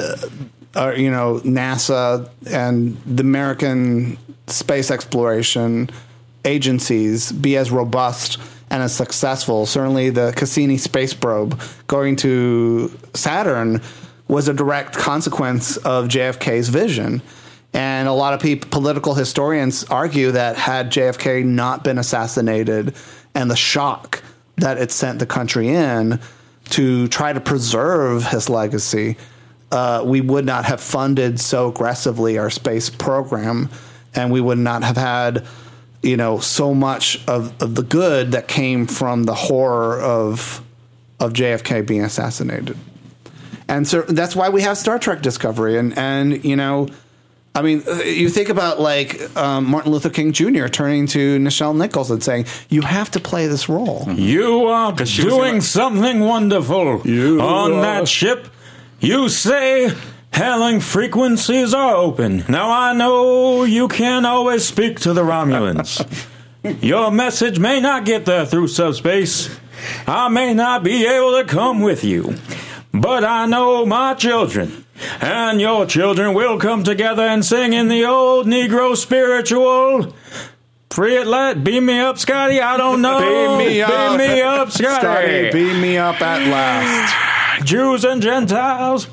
A: NASA and the American space exploration agencies be as robust and as successful. Certainly the Cassini space probe going to Saturn was a direct consequence of JFK's vision. And a lot of political historians argue that had JFK not been assassinated and the shock that it sent the country in to try to preserve his legacy, we would not have funded so aggressively our space program, and we would not have had, so much of the good that came from the horror of JFK being assassinated. And so that's why we have Star Trek Discovery. And I mean, you think about Martin Luther King Jr. turning to Nichelle Nichols and saying, "You have to play this role.
C: You are doing something wonderful on that ship. You say hailing frequencies are open. Now I know you can't always speak to the Romulans. Your message may not get there through subspace. I may not be able to come with you, but I know my children." And your children will come together and sing in the old Negro spiritual. Free it, beam me up, Scotty. I don't know.
A: Beam me up,
C: Scotty.
A: Beam me up at last.
C: Jews and Gentiles.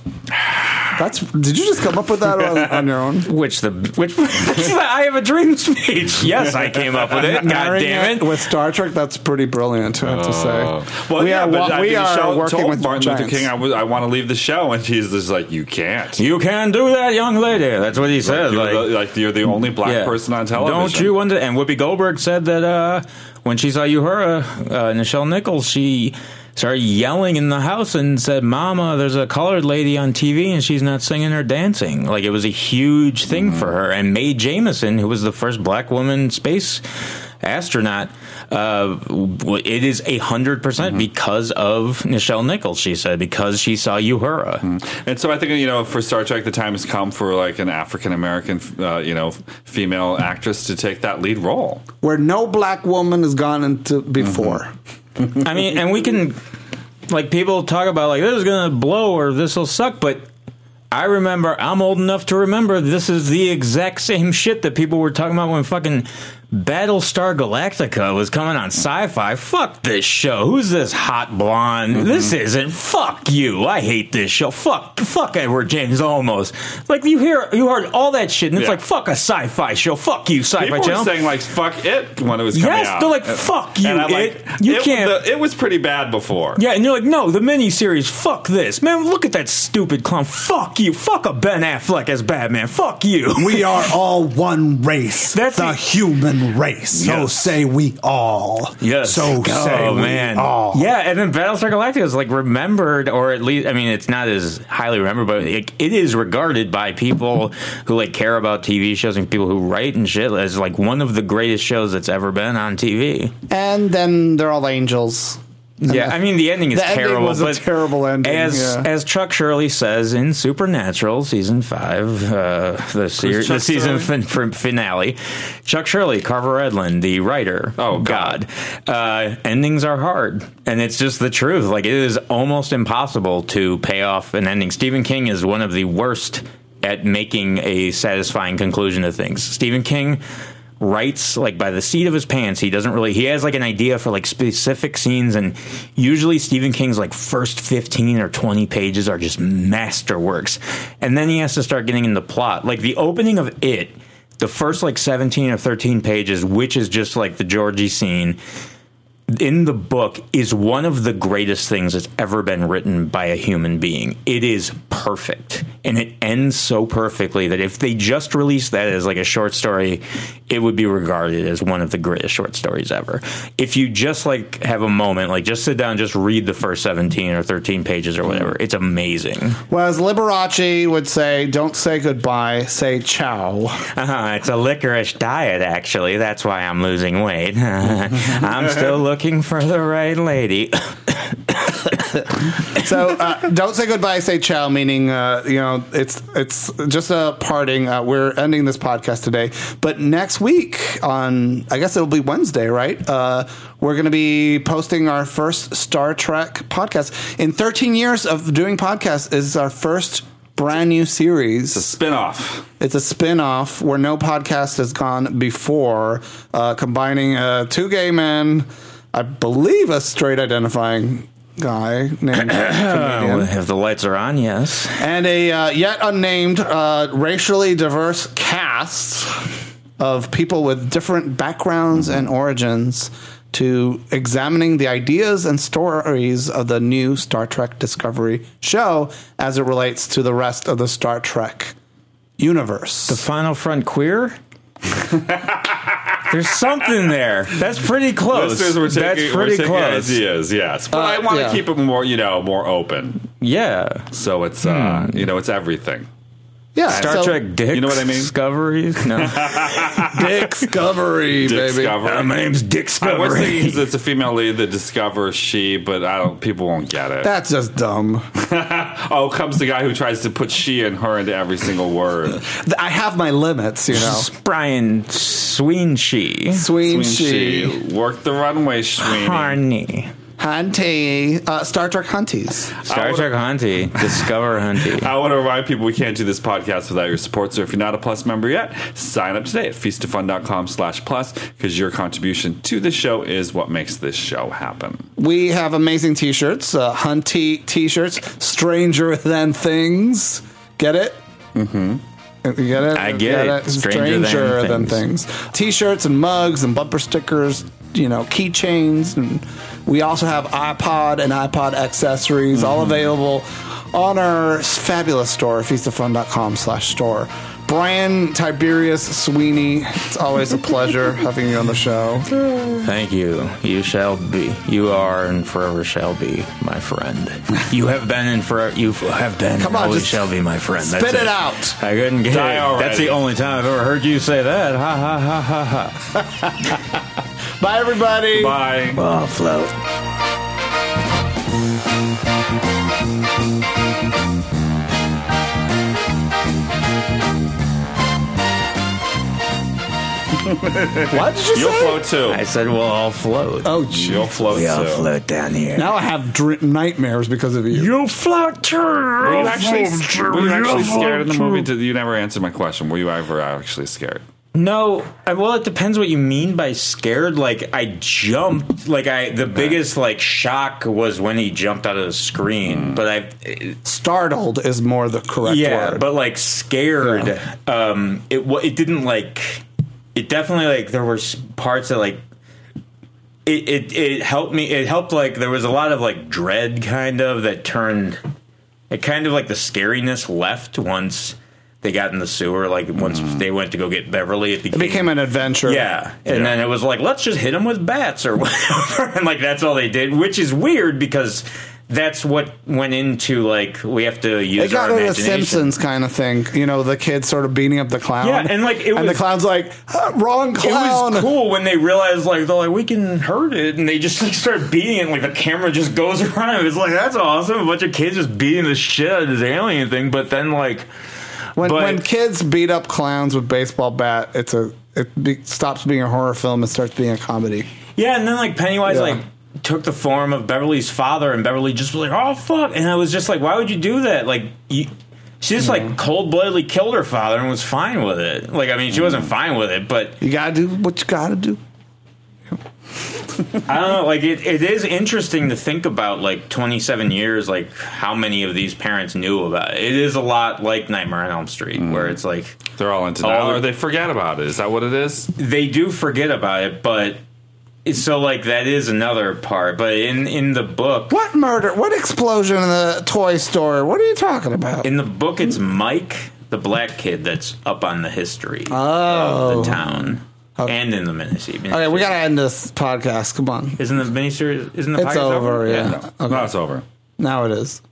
A: Did you just come up with that on your own?
C: Which I have a dream speech. Yes, I came up with it. God damn it.
A: With Star Trek, that's pretty brilliant, I have to say.
B: Well,
A: we are working with
B: Martin Luther
A: giants.
B: King, I want to leave the show, and he's just like, you can't.
C: You can't do that, young lady. That's what he said.
B: You're the only black person on television.
C: Don't you wonder? And Whoopi Goldberg said that when she saw Uhura, Nichelle Nichols, she started yelling in the house and said, "Mama, there's a colored lady on TV and she's not singing or dancing." Like, it was a huge thing for her. And Mae Jemison, who was the first black woman space astronaut, it is 100% because of Nichelle Nichols, she said, because she saw Uhura.
B: And so I think, for Star Trek, the time has come for an African-American, female actress to take that lead role.
A: Where no black woman has gone into before.
C: I mean, and we can, people talk about, this is going to blow or this will suck, but I remember, I'm old enough to remember, this is the exact same shit that people were talking about when fucking Battlestar Galactica was coming on Sci-Fi. Fuck this show. Who's this hot blonde? This isn't. Fuck you. I hate this show. Fuck Edward James Olmos. You heard all that shit, and it's fuck a sci-fi show. Fuck you, Sci-Fi
B: People
C: Channel.
B: People were saying fuck it when it was coming out.
C: Yes, they're like, fuck you, it. You can't.
B: It was pretty bad before.
C: Yeah, and you're like, no, the miniseries. Fuck this, man. Look at that stupid clown. Fuck you. Fuck a Ben Affleck as Batman. Fuck you.
A: We are all one race. That's the human race. So say we all.
C: Yes.
A: So say we all.
C: Yeah, and then Battlestar Galactica is remembered, or at least, I mean, it's not as highly remembered, but it is regarded by people who care about TV shows and people who write and shit as one of the greatest shows that's ever been on TV.
A: And then they're all angels.
C: Yeah, I mean, the ending is terrible.
A: Ending was a terrible ending.
C: As Chuck Shirley says in Supernatural season 5, the season finale, Chuck Shirley, Carver Edlund, the writer, God, endings are hard, and it's just the truth. Like, it is almost impossible to pay off an ending. Stephen King is one of the worst at making a satisfying conclusion to things. Stephen King writes like by the seat of his pants. He has like an idea for like specific scenes, and usually Stephen King's like first 15 or 20 pages are just masterworks, and then he has to start getting into plot. Like the opening of It, the first like 17 or 13 pages, which is just like the Georgie scene in the book, is one of the greatest things that's ever been written by a human being. It is perfect, and it ends so perfectly that if they just released that as like a short story, it would be regarded as one of the greatest short stories ever. If you just like have a moment, like just sit down, just read the first 17 or 13 pages or whatever, it's amazing.
A: Well, as Liberace would say, don't say goodbye, say ciao.
C: It's a licorice diet, actually. That's why I'm losing weight. I'm still looking for the right lady.
A: So don't say goodbye, say ciao, meaning it's just a parting. We're ending this podcast today, but next week on, I guess it'll be Wednesday, right? We're going to be posting our first Star Trek podcast. In 13 years of doing podcasts, is our first brand new series.
B: It's a spinoff.
A: It's a spinoff where no podcast has gone before, combining two gay men, I believe a straight identifying guy named comedian.
C: If the lights are on, yes.
A: And a yet unnamed racially diverse cast of people with different backgrounds and origins to examining the ideas and stories of the new Star Trek Discovery show as it relates to the rest of the Star Trek universe.
C: The Final Front queer? There's something there. That's pretty close. That's pretty close.
B: Ideas, yes. But I want to keep it more, more open.
C: Yeah.
B: So it's, it's everything.
A: Yeah,
C: Star Trek Dick.
B: You know what I mean?
C: Discoveries? No.
A: Discovery, baby.
C: My name's Dick Discovery.
B: I was thinking it's a female lead that discovers she, but people won't get it.
A: That's just dumb.
B: Comes the guy who tries to put she and her into every single word.
A: I have my limits,
C: Brian Sweeney.
A: Sweeney.
B: Work the runway, Sweeney.
C: Honey.
A: Hunty. Star Trek Hunties.
C: Star Trek Hunty. Discover Hunty.
B: I want to remind people we can't do this podcast without your support. So if you're not a Plus member yet, sign up today at feastoffun.com/plus, because your contribution to the show is what makes this show happen.
A: We have amazing t-shirts. Hunty t-shirts. Stranger Than Things. Get it? Mm-hmm. You get it?
C: I get it.
A: Stranger than things. T-shirts and mugs and bumper stickers, keychains, and we also have iPod and iPod accessories, all available on our fabulous store, feastoffun.com/store. Brian Tiberius Sweeney, it's always a pleasure having you on the show.
C: Thank you. You shall be. You are and forever shall be my friend. You have been and forever. You have been.
A: Come on,
C: always
A: just
C: shall be my friend.
A: Spit it out.
C: I couldn't get it. That's the only time I've ever heard you say that. Ha ha ha ha
A: ha. Bye, everybody.
B: Bye.
C: I'll float.
A: What did you say?
B: You'll float too.
C: I said, well, I'll float.
A: Oh, geez.
B: You'll float
C: we all
B: too.
C: float down here.
A: Now I have nightmares because of you.
C: You'll float too.
B: Were you actually scared in the movie? You never answered my question. Were you ever actually scared?
C: No. Well, it depends what you mean by scared. Like, I jumped. Like, the biggest, shock was when he jumped out of the screen. But
A: startled is more the correct word.
C: Yeah, but, scared, it didn't, it definitely, there were parts that, it helped me. It helped, there was a lot of, dread, kind of, that turned. It kind of, the scariness left once they got in the sewer. Once they went to go get Beverly, it
A: became an adventure.
C: Yeah. And then it was let's just hit him with bats or whatever. And, that's all they did, which is weird because that's what went into, like, we have to use
A: It got
C: our
A: into
C: imagination.
A: Simpsons kind of thing. You know, the kid sort of beating up the clown.
C: Yeah, and, like,
A: and the clown's like, wrong clown.
C: It was cool when they realized, like, they're like, we can hurt it, and they just, like, start beating it, and, like, the camera just goes around. It's like, that's awesome. A bunch of kids just beating the shit out of this alien thing, but then, like...
A: When kids beat up clowns with baseball bat, stops being a horror film and starts being a comedy.
C: Yeah, and then, like, Pennywise, like, took the form of Beverly's father, and Beverly just was like, oh, fuck. And I was just like, why would you do that? Like, she just, like, cold-bloodedly killed her father and was fine with it. Like, I mean, she wasn't fine with it, but...
A: You gotta do what you gotta do.
C: I don't know, like, it is interesting to think about, like, 27 years, like, how many of these parents knew about it. It is a lot like Nightmare on Elm Street, where it's like...
B: They're all into now, or they forget about it. Is that what it is?
C: They do forget about it, but... So, like, that is another part, but in the book...
A: What murder? What explosion in the toy store? What are you talking about?
C: In the book, it's Mike, the black kid, that's up on the history
A: of
C: the town. Okay. And in the miniseries.
A: Okay, we gotta end this podcast. Come on.
C: Isn't the miniseries... Isn't the
A: It's over, yeah.
B: Okay. No, it's over.
A: Now it is.